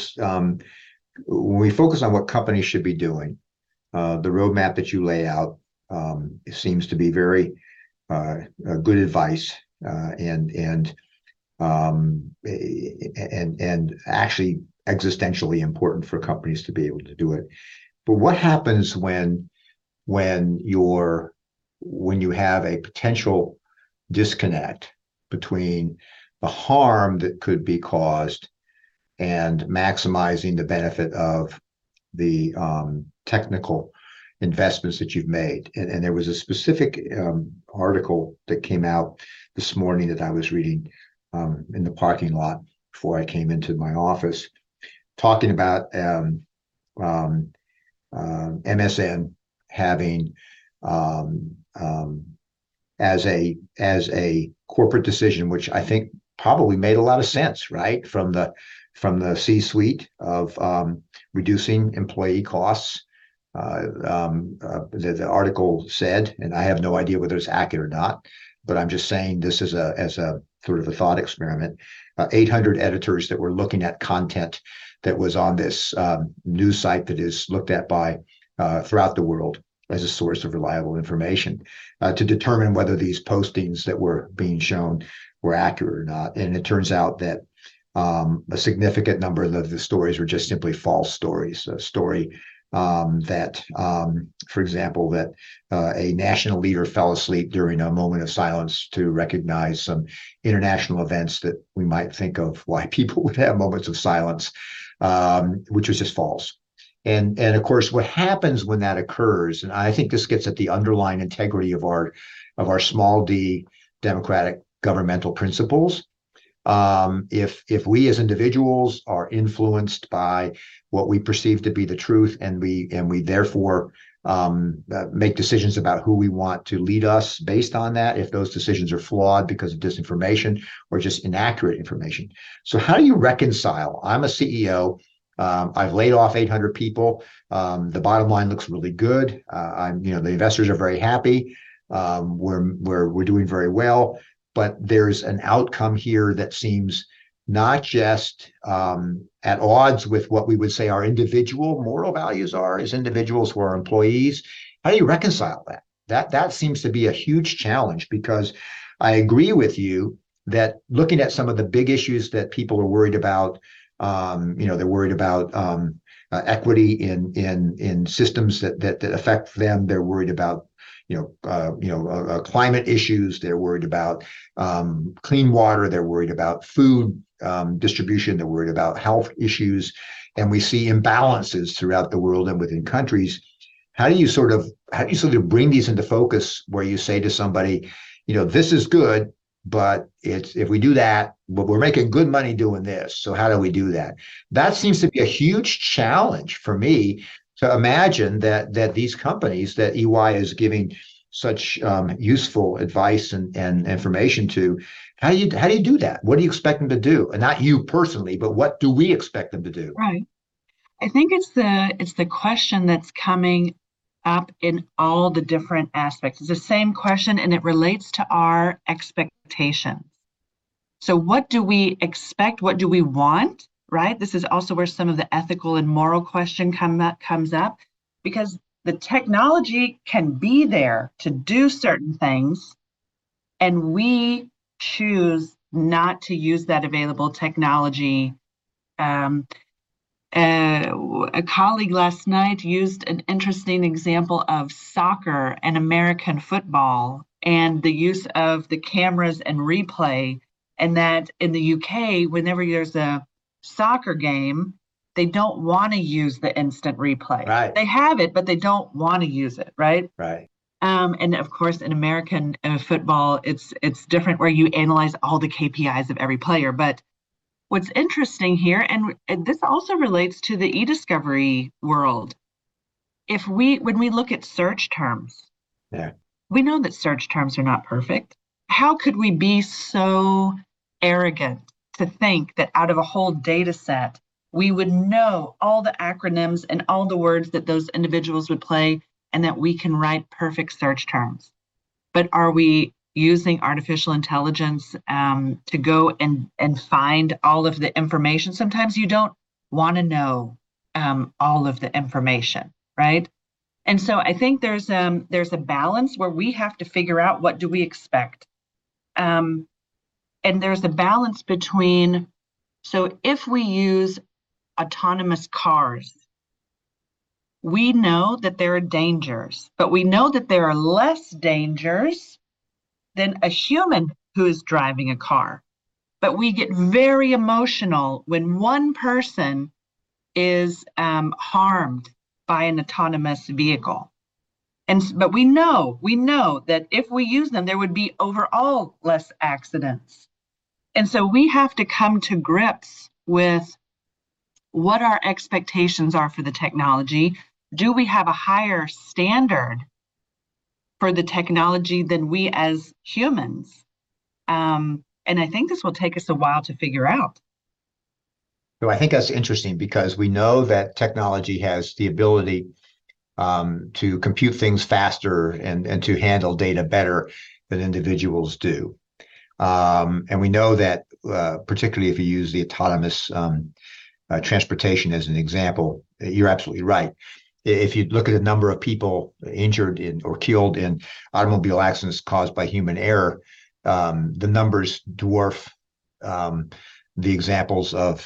we focus on what companies should be doing, the roadmap that you lay out seems to be very good advice, and actually existentially important for companies to be able to do it. But what happens when you have a potential disconnect between the harm that could be caused and maximizing the benefit of the technical investments that you've made? And there was a specific article that came out this morning that I was reading in the parking lot before I came into my office, talking about MSN having as a corporate decision, which I think probably made a lot of sense, right? From the C-suite of reducing employee costs. The article said, and I have no idea whether it's accurate or not, but I'm just saying this as a sort of a thought experiment. 800 editors that were looking at content that was on this news site that is looked at by throughout the world as a source of reliable information to determine whether these postings that were being shown were accurate or not. And it turns out that a significant number of the stories were just simply false stories. A story that, for example, that a national leader fell asleep during a moment of silence to recognize some international events that we might think of why people would have moments of silence, which was just false. And of course, what happens when that occurs, and I think this gets at the underlying integrity of our small d democratic governmental principles. If we as individuals are influenced by what we perceive to be the truth, and we therefore make decisions about who we want to lead us based on that, if those decisions are flawed because of disinformation or just inaccurate information. So how do you reconcile? I'm a CEO. I've laid off 800 people. The bottom line looks really good. The investors are very happy. We're doing very well. But there's an outcome here that seems not just at odds with what we would say our individual moral values are as individuals who are employees. How do you reconcile that? That seems to be a huge challenge, because I agree with you that looking at some of the big issues that people are worried about, they're worried about equity in systems that affect them. They're worried about climate issues. They're worried about clean water. They're worried about food distribution. They're worried about health issues. And we see imbalances throughout the world and within countries. How do you sort of bring these into focus, where you say to somebody, this is good, but if we do that, we're making good money doing this. So how do we do that? That seems to be a huge challenge for me to imagine that these companies that EY is giving such useful advice and information to. How do you do that? What do you expect them to do? And not you personally, but what do we expect them to do? Right. I think it's the question that's coming up in all the different aspects. It's the same question and it relates to our expectations. So what do we expect? What do we want? Right? This is also where some of the ethical and moral question comes up, because the technology can be there to do certain things, and we choose not to use that available technology. A colleague last night used an interesting example of soccer and American football and the use of the cameras and replay, and that in the UK, whenever there's a soccer game, they don't want to use the instant replay. Right. They have it, but they don't want to use it, right? Right. And of course, in American football, it's different, where you analyze all the KPIs of every player. But what's interesting here, and this also relates to the e-discovery world, when we look at search terms, yeah, we know that search terms are not perfect. How could we be so arrogant to think that out of a whole data set, we would know all the acronyms and all the words that those individuals would play, and that we can write perfect search terms? But are we using artificial intelligence to go and find all of the information? Sometimes you don't want to know all of the information, right? And so I think there's a balance where we have to figure out, what do we expect? And there's a balance between, so if we use autonomous cars, we know that there are dangers, but we know that there are less dangers than a human who is driving a car. But we get very emotional when one person is harmed by an autonomous vehicle. But we know that if we use them, there would be overall less accidents. And so we have to come to grips with what our expectations are for the technology. Do we have a higher standard for the technology than we as humans? And I think this will take us a while to figure out. So I think that's interesting, because we know that technology has the ability to compute things faster and to handle data better than individuals do. And we know that, particularly if you use the autonomous transportation as an example, you're absolutely right. If you look at the number of people injured or killed in automobile accidents caused by human error, the numbers dwarf the examples of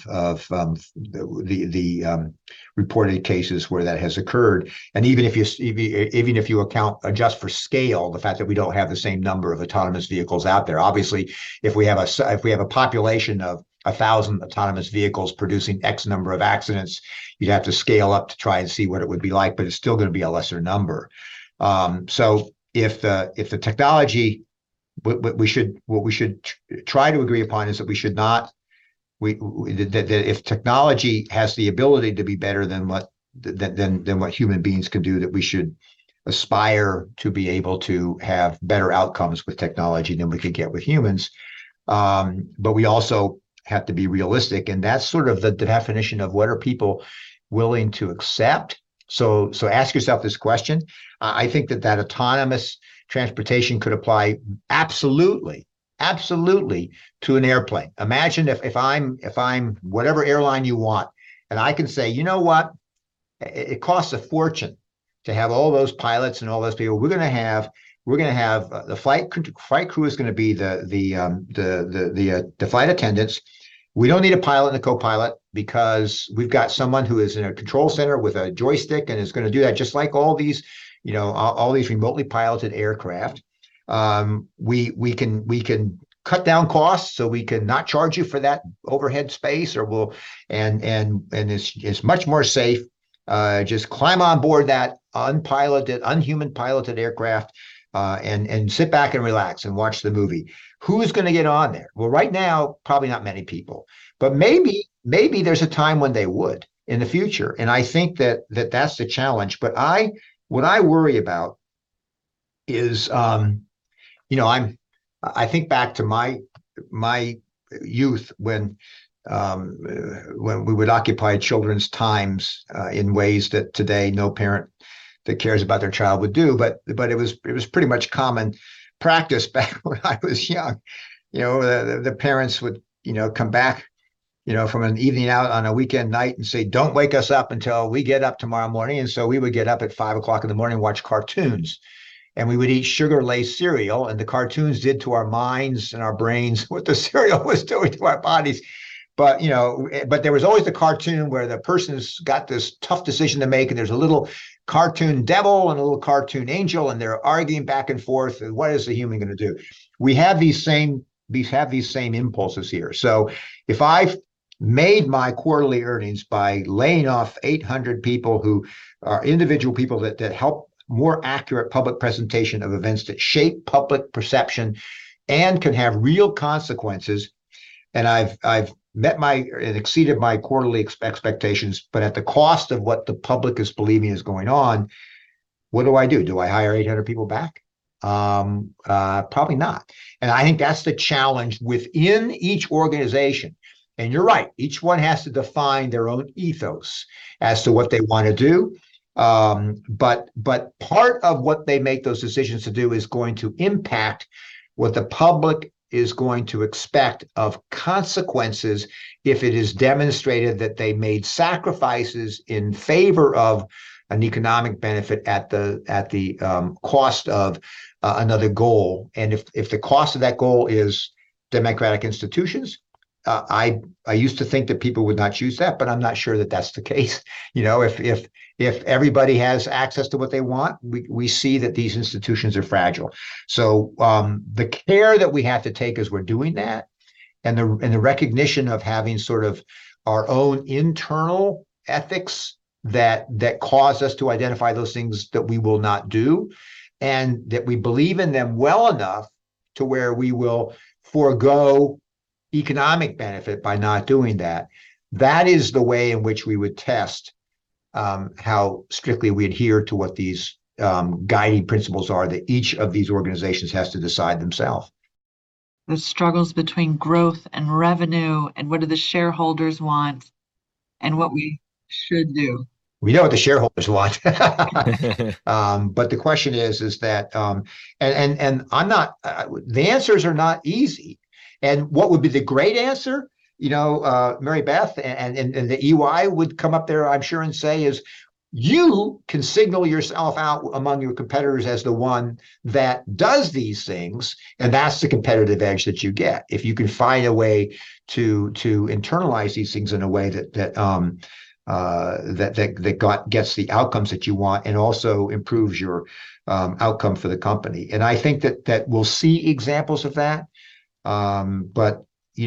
the reported cases where that has occurred. And even if you adjust for scale, the fact that we don't have the same number of autonomous vehicles out there. Obviously, if we have a population of 1,000 autonomous vehicles producing X number of accidents, you'd have to scale up to try and see what it would be like, but it's still going to be a lesser number. So if the technology, what we should try to agree upon is that we should not, that if technology has the ability to be better than what human beings can do, that we should aspire to be able to have better outcomes with technology than we could get with humans. But we also have to be realistic, and that's sort of the definition of what are people willing to accept. So ask yourself this question. I think that autonomous transportation could apply absolutely to an airplane. Imagine if I'm whatever airline you want, and I can say, you know what, it costs a fortune to have all those pilots and all those people. We're going to have the flight crew is going to be the flight attendants. We don't need a pilot and a co-pilot, because we've got someone who is in a control center with a joystick and is going to do that, just like all these remotely piloted aircraft. We can cut down costs, so we can not charge you for that overhead space, and it's much more safe. Just climb on board that unhuman piloted aircraft. and sit back and relax and watch the movie. Who's going to get on there? Well, right now, probably not many people, but maybe there's a time when they would in the future. And I think that's the challenge. But what I worry about is, I think back to my youth when we would occupy children's times in ways that today no parent that cares about their child would do. But it was pretty much common practice back when I was young. The parents would come back from an evening out on a weekend night and say, "Don't wake us up until we get up tomorrow morning." And so we would get up at 5 o'clock in the morning and watch cartoons. And we would eat sugar-laced cereal, and the cartoons did to our minds and our brains what the cereal was doing to our bodies. But there was always the cartoon where the person's got this tough decision to make, and there's a little cartoon devil and a little cartoon angel, and they're arguing back and forth. And what is the human going to do? We have these same impulses here. So if I've made my quarterly earnings by laying off 800 people who are individual people that help more accurate public presentation of events that shape public perception and can have real consequences, and I've met and exceeded my quarterly expectations, but at the cost of what the public is believing is going on, what do? Do I hire 800 people back? Probably not. And I think that's the challenge within each organization. And you're right, each one has to define their own ethos as to what they want to do. But part of what they make those decisions to do is going to impact what the public is going to expect of consequences if it is demonstrated that they made sacrifices in favor of an economic benefit at the cost of another goal. And if the cost of that goal is democratic institutions, I used to think that people would not choose that, but I'm not sure that that's the case. If everybody has access to what they want, we see that these institutions are fragile. So the care that we have to take as we're doing that, and the recognition of having sort of our own internal ethics that cause us to identify those things that we will not do, and that we believe in them well enough to where we will forego economic benefit by not doing that. That is the way in which we would test how strictly we adhere to what these guiding principles are that each of these organizations has to decide themselves. The struggles between growth and revenue, and what do the shareholders want, and what we should do. We know what the shareholders want, but the question is that, and I'm not. The answers are not easy. And what would be the great answer? Mary Beth and the EY would come up there, I'm sure, and say is, you can signal yourself out among your competitors as the one that does these things, and that's the competitive edge that you get if you can find a way to internalize these things in a way that gets the outcomes that you want and also improves your outcome for the company. And I think that we'll see examples of that. But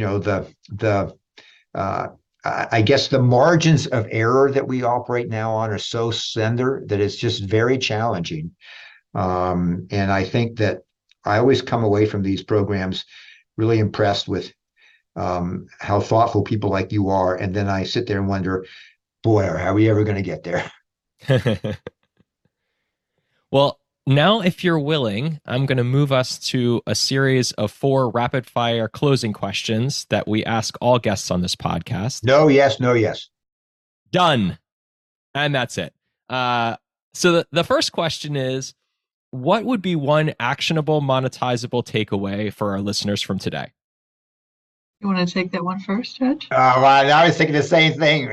I guess the margins of error that we operate now on are so slender that it's just very challenging. And I think that I always come away from these programs really impressed with how thoughtful people like you are. And then I sit there and wonder, boy, are we ever going to get there? Well, now, if you're willing, I'm going to move us to a series of 4 rapid-fire closing questions that we ask all guests on this podcast. No, yes, no, yes. Done. And that's it. So the first question is, what would be one actionable, monetizable takeaway for our listeners from today? You want to take that one first, Judge? Well, I was thinking the same thing.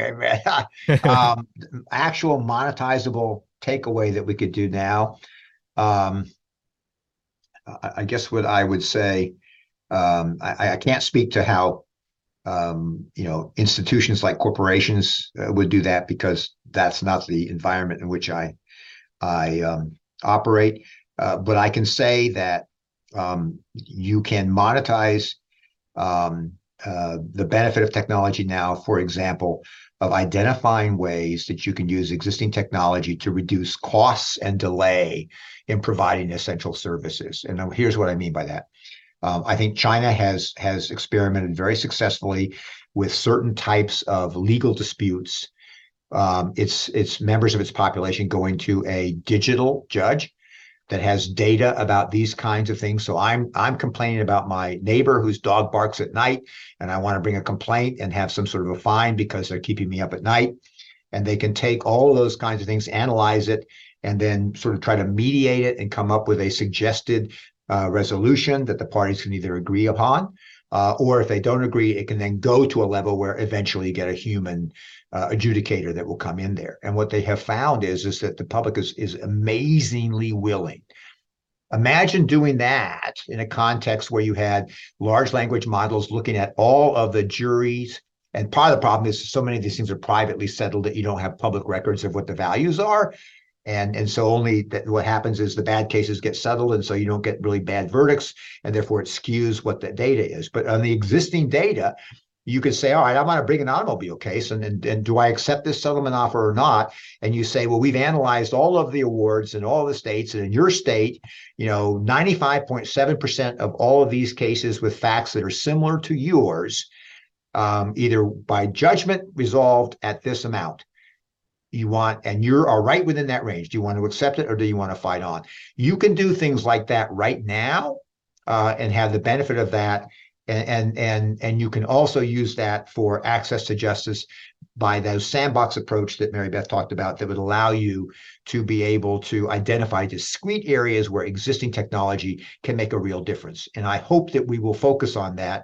Actual monetizable takeaway that we could do now. I guess what I would say, I can't speak to how institutions like corporations would do that, because that's not the environment in which I operate. But I can say that you can monetize the benefit of technology now, for example, of identifying ways that you can use existing technology to reduce costs and delay in providing essential services. And here's what I mean by that. I think China has experimented very successfully with certain types of legal disputes. It's members of its population going to a digital judge that has data about these kinds of things. So I'm complaining about my neighbor whose dog barks at night, and I want to bring a complaint and have some sort of a fine because they're keeping me up at night. And they can take all of those kinds of things, analyze it, and then sort of try to mediate it and come up with a suggested resolution that the parties can either agree upon, or if they don't agree, it can then go to a level where eventually you get a human adjudicator that will come in there. And what they have found is that the public is amazingly willing. Imagine doing that in a context where you had large language models looking at all of the juries. And part of the problem is so many of these things are privately settled that you don't have public records of what the values are. And so only what happens is the bad cases get settled, and so you don't get really bad verdicts, and therefore it skews what the data is. But on the existing data, you could say, all right, I want to bring an automobile case, and do I accept this settlement offer or not? And you say, well, we've analyzed all of the awards in all the states, and in your state, 95.7% of all of these cases with facts that are similar to yours, either by judgment resolved at this amount. And you are right within that range. Do you want to accept it or do you want to fight on? You can do things like that right now and have the benefit of that. And you can also use that for access to justice by those sandbox approach that Mary Beth talked about that would allow you to be able to identify discrete areas where existing technology can make a real difference. And I hope that we will focus on that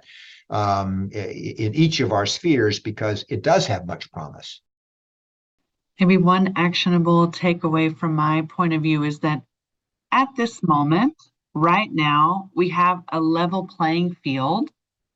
in each of our spheres because it does have much promise. Maybe one actionable takeaway from my point of view is that at this moment, right now, we have a level playing field,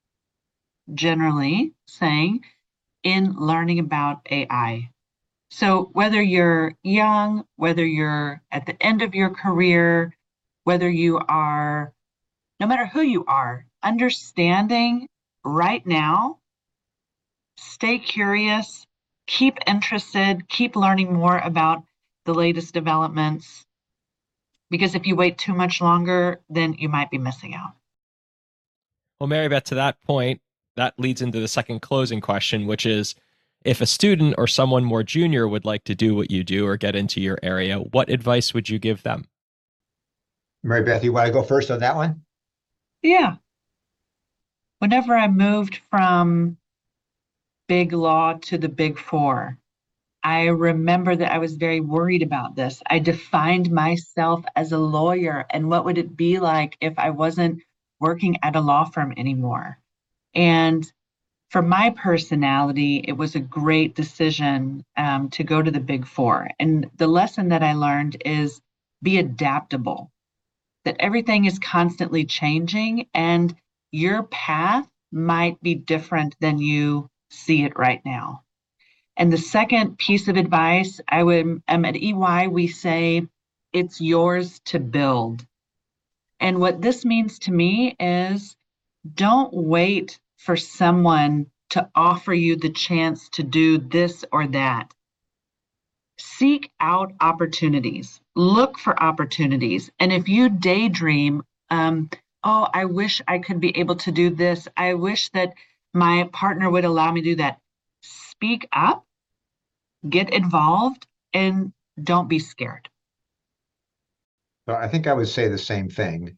generally saying, in learning about AI. So whether you're young, whether you're at the end of your career, whether you are, no matter who you are, understanding right now, stay curious, keep interested, keep learning more about the latest developments, because if you wait too much longer, then you might be missing out. Well, Mary Beth, to that point, that leads into the second closing question, which is, if a student or someone more junior would like to do what you do or get into your area, what advice would you give them? Mary Beth, you want to go first on that one? Yeah. Whenever I moved from big law to the big four, I remember that I was very worried about this. I defined myself as a lawyer, and what would it be like if I wasn't working at a law firm anymore? And for my personality, it was a great decision to go to the big four. And the lesson that I learned is be adaptable, that everything is constantly changing and your path might be different than you see it right now. And the second piece of advice, at EY, we say it's yours to build. And what this means to me is don't wait for someone to offer you the chance to do this or that. Seek out opportunities, look for opportunities. And if you daydream, oh, I wish I could be able to do this. I wish that my partner would allow me to do that. Speak up, get involved, and don't be scared. So I think I would say the same thing.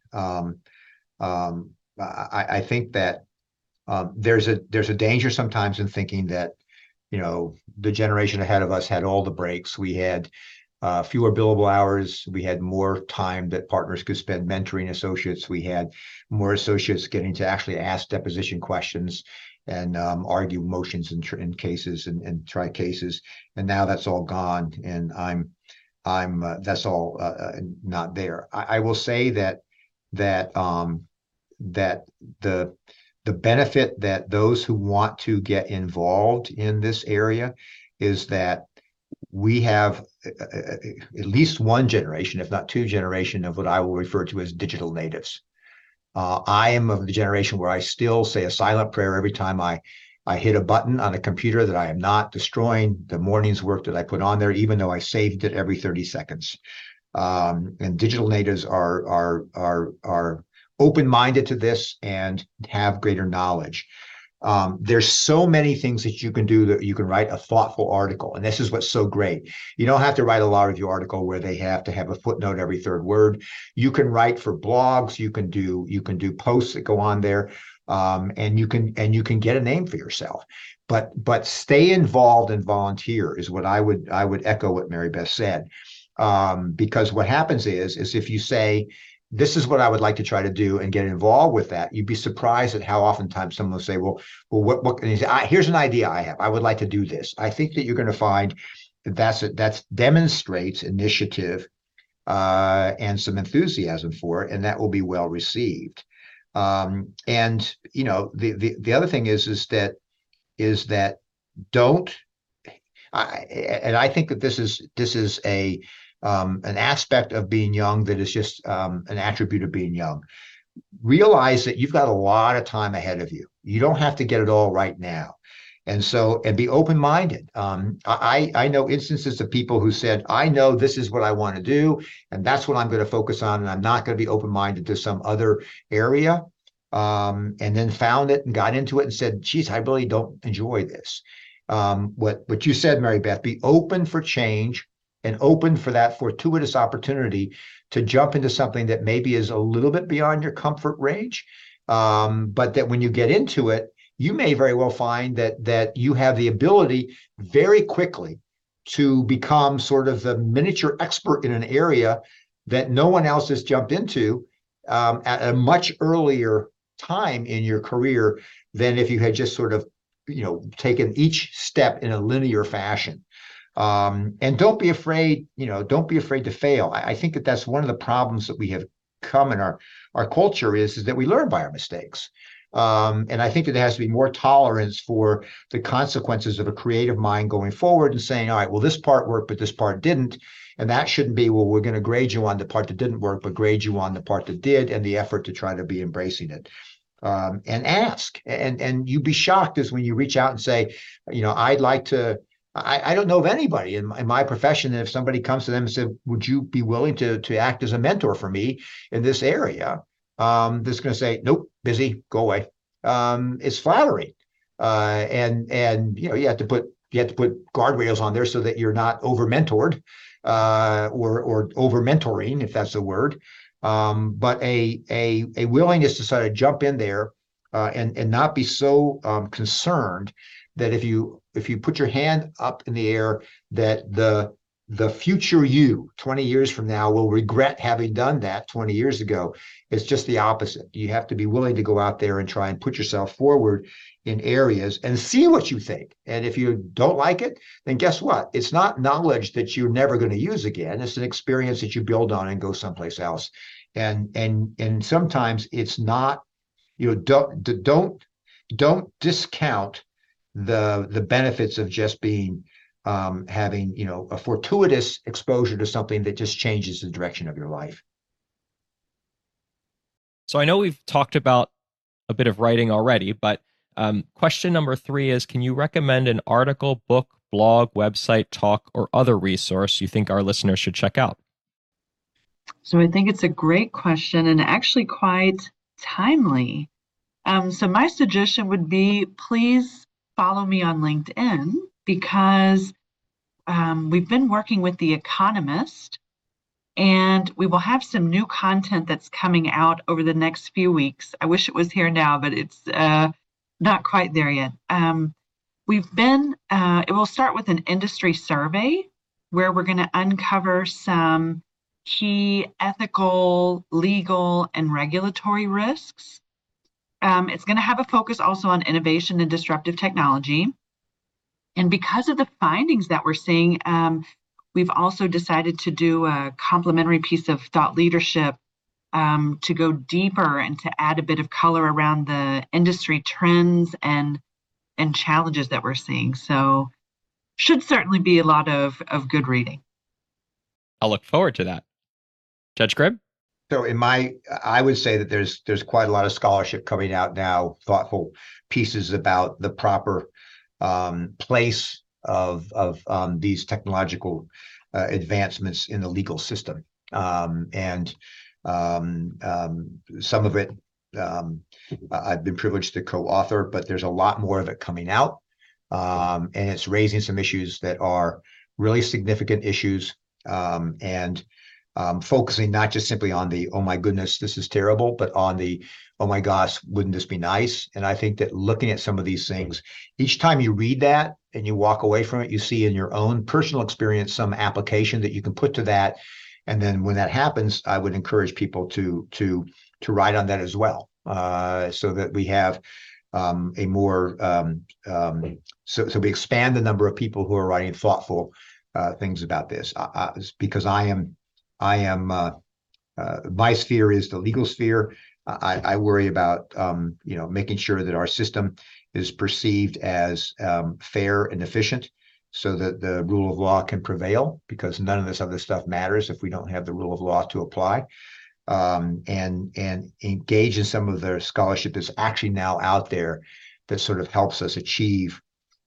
I think that there's a danger sometimes in thinking that, the generation ahead of us had all the breaks. We had fewer billable hours. We had more time that partners could spend mentoring associates. We had more associates getting to actually ask deposition questions and argue motions in cases and try cases. And now that's all gone, and that's all not there. I will say that the benefit that those who want to get involved in this area is that we have at least one generation, if not two generation, of what I will refer to as digital natives. I am of the generation where I still say a silent prayer every time I hit a button on a computer, that I am not destroying the morning's work that I put on there, even though I saved it every 30 seconds. And digital natives are open-minded to this and have greater knowledge. There's so many things that you can do, that you can write a thoughtful article. And this is what's so great. You don't have to write a law review article where they have to have a footnote every third word. You can write for blogs. You can do posts that go on there, and you can get a name for yourself. But stay involved and volunteer is what I would echo what Mary Beth said. Because what happens is if you say, this is what I would like to try to do, and get involved with that, you'd be surprised at how oftentimes someone will say, well, what can you say? Here's an idea I have. I would like to do this. I think that you're going to find that demonstrates initiative and some enthusiasm for it, and that will be well received. And the other thing is that don't. I think that this is an aspect of being young that is just an attribute of being young. Realize that you've got a lot of time ahead of you. You don't have to get it all right now. And be open-minded. I know instances of people who said, I know this is what I want to do, and that's what I'm going to focus on, and I'm not going to be open-minded to some other area. And then found it and got into it and said, geez, I really don't enjoy this. What you said, Mary Beth, be open for change and open for that fortuitous opportunity to jump into something that maybe is a little bit beyond your comfort range. But that when you get into it, you may very well find that you have the ability very quickly to become sort of the miniature expert in an area that no one else has jumped into at a much earlier time in your career than if you had just sort of taken each step in a linear fashion. And don't be afraid to fail. I think that's one of the problems that we have come in our culture is that we learn by our mistakes. And I think that there has to be more tolerance for the consequences of a creative mind going forward and saying, all right, well, this part worked, but this part didn't. And that shouldn't be, well, we're going to grade you on the part that didn't work, but grade you on the part that did, and the effort to try to be embracing it. And ask. And you'd be shocked as when you reach out and say, I'd like to, I don't know of anybody in my profession that if somebody comes to them and said, would you be willing to act as a mentor for me in this area? That's going to say, nope, busy, go away. It's flattering. And you have to put guardrails on there so that you're not over mentored or over mentoring, if that's the word. But a willingness to sort of jump in there and not be so concerned that if you put your hand up in the air, that the future you 20 years from now will regret having done that 20 years ago. It's just the opposite. You have to be willing to go out there and try and put yourself forward in areas and see what you think. And if you don't like it, then guess what? It's not knowledge that you're never going to use again. It's an experience that you build on and go someplace else. And sometimes it's not, don't discount the benefits of just being having a fortuitous exposure to something that just changes the direction of your life. So I know we've talked about a bit of writing already, but question number 3 is, can you recommend an article, book, blog, website, talk, or other resource you think our listeners should check out? So I think it's a great question and actually quite timely. So my suggestion would be, please follow me on LinkedIn, because we've been working with The Economist, and we will have some new content that's coming out over the next few weeks. I wish it was here now, but it's not quite there yet. It will start with an industry survey where we're going to uncover some key ethical, legal, and regulatory risks. It's going to have a focus also on innovation and disruptive technology. And because of the findings that we're seeing, we've also decided to do a complementary piece of thought leadership to go deeper and to add a bit of color around the industry trends and challenges that we're seeing. So should certainly be a lot of good reading. I'll look forward to that. Judge Gribb? So I would say that there's quite a lot of scholarship coming out now, thoughtful pieces about the proper place of these technological advancements in the legal system. And some of it I've been privileged to co-author, but there's a lot more of it coming out. And it's raising some issues that are really significant issues, and focusing not just simply on the, oh my goodness, this is terrible, but on the, oh my gosh, wouldn't this be nice? And I think that looking at some of these things, each time you read that and you walk away from it, you see in your own personal experience some application that you can put to that. And then when that happens, I would encourage people to write on that as well, so that we have a more so we expand the number of people who are writing thoughtful things about this. Because I am my sphere is the legal sphere. I worry about making sure that our system is perceived as fair and efficient, so that the rule of law can prevail, because none of this other stuff matters if we don't have the rule of law to apply. And engage in some of the scholarship that's actually now out there that sort of helps us achieve,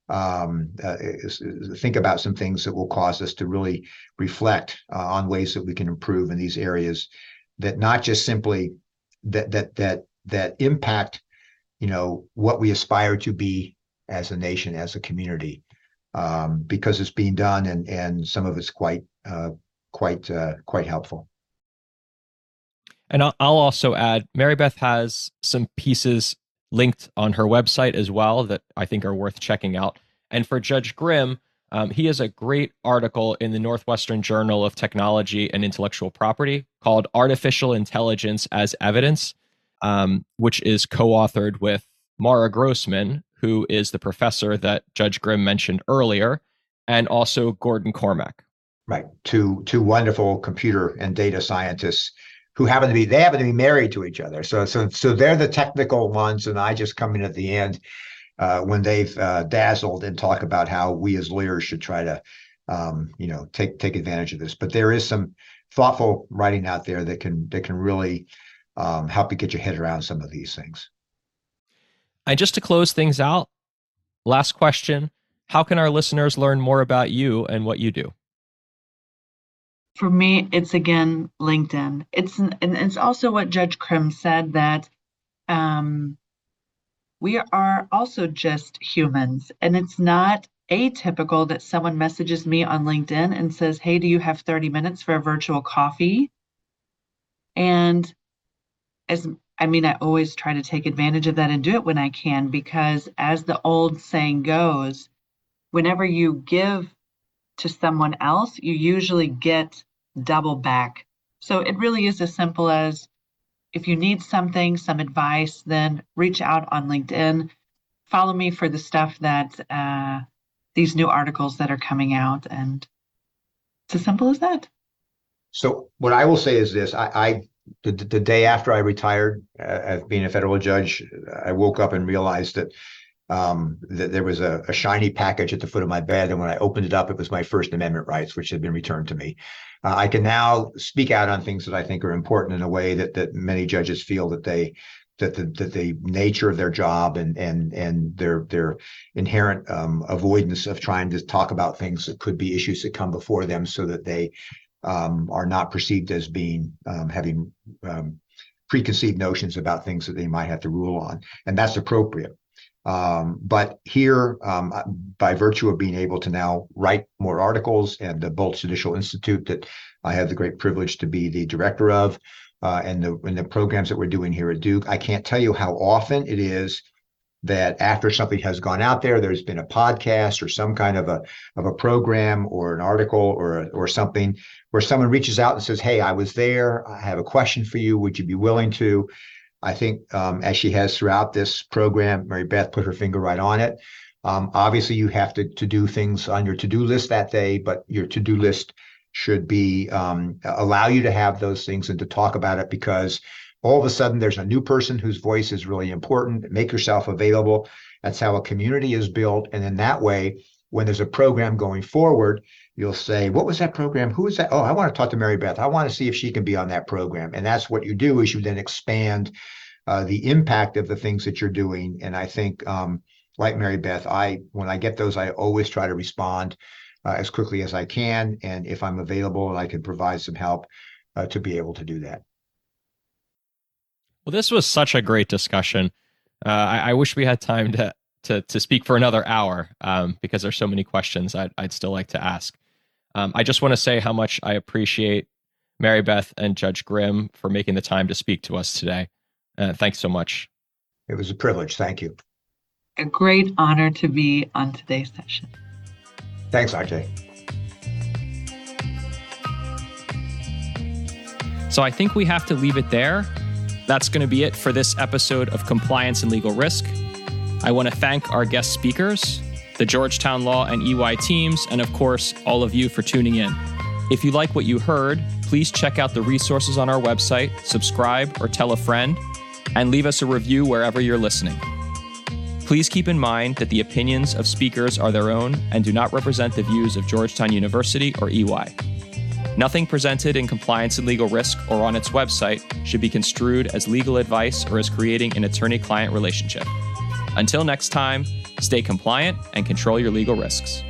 think about some things that will cause us to really reflect on ways that we can improve in these areas, that not just simply that impact, what we aspire to be as a nation, as a community, because it's being done, and some of it's quite helpful. And I'll also add, Mary Beth has some pieces linked on her website as well that I think are worth checking out. And for Judge Grimm, he has a great article in the Northwestern Journal of Technology and Intellectual Property called Artificial Intelligence as Evidence, which is co-authored with Mara Grossman, who is the professor that Judge Grimm mentioned earlier, and also Gordon Cormack. Right. Two wonderful computer and data scientists who happen to be married to each other. So they're the technical ones, and I just come in at the end when they've dazzled and talk about how we as lawyers should try to take advantage of this. But there is some thoughtful writing out there that can really help you get your head around some of these things. And just to close things out, last question: how can our listeners learn more about you and what you do? For me, it's again LinkedIn. It's also what Judge Grimm said, that we are also just humans, and it's not atypical that someone messages me on LinkedIn and says, "Hey, do you have 30 minutes for a virtual coffee?" And I always try to take advantage of that and do it when I can, because as the old saying goes, whenever you give to someone else, you usually get double back. So it really is as simple as, if you need something, some advice, then reach out on LinkedIn. Follow me for the stuff that these new articles that are coming out, and it's as simple as that. So what I will say is this: the day after I retired as being a federal judge, I woke up and realized that there was a shiny package at the foot of my bed, and when I opened it up, it was my First Amendment rights, which had been returned to me. I can now speak out on things that I think are important in a way that many judges feel that the nature of their job and their inherent avoidance of trying to talk about things that could be issues that come before them, so that they are not perceived as being having preconceived notions about things that they might have to rule on, and that's appropriate. But here, by virtue of being able to now write more articles, and the Bolts Judicial Institute that I have the great privilege to be the director of, and the programs that we're doing here at Duke, I can't tell you how often it is that after something has gone out there, there's been a podcast or some kind of a program or an article or something where someone reaches out and says, "Hey, I was there. I have a question for you. Would you be willing to?" I think, as she has throughout this program, Mary Beth put her finger right on it. Obviously, you have to do things on your to-do list that day, but your to-do list should be allow you to have those things and to talk about it, because all of a sudden there's a new person whose voice is really important. Make yourself available. That's how a community is built. And in that way, when there's a program going forward, you'll say, what was that program? Who is that? Oh, I want to talk to Mary Beth. I want to see if she can be on that program. And that's what you do, is you then expand the impact of the things that you're doing. And I think, like Mary Beth, when I get those, I always try to respond as quickly as I can. And if I'm available and I can provide some help to be able to do that. Well, this was such a great discussion. I wish we had time to speak for another hour because there's so many questions I'd still like to ask. I just want to say how much I appreciate Mary Beth and Judge Grimm for making the time to speak to us today. Thanks so much. It was a privilege. Thank you. A great honor to be on today's session. Thanks, RJ. So I think we have to leave it there. That's going to be it for this episode of Compliance and Legal Risk. I want to thank our guest speakers, the Georgetown Law and EY teams, and of course, all of you for tuning in. If you like what you heard, please check out the resources on our website, subscribe or tell a friend, and leave us a review wherever you're listening. Please keep in mind that the opinions of speakers are their own and do not represent the views of Georgetown University or EY. Nothing presented in Compliance and Legal Risk or on its website should be construed as legal advice or as creating an attorney-client relationship. Until next time, stay compliant and control your legal risks.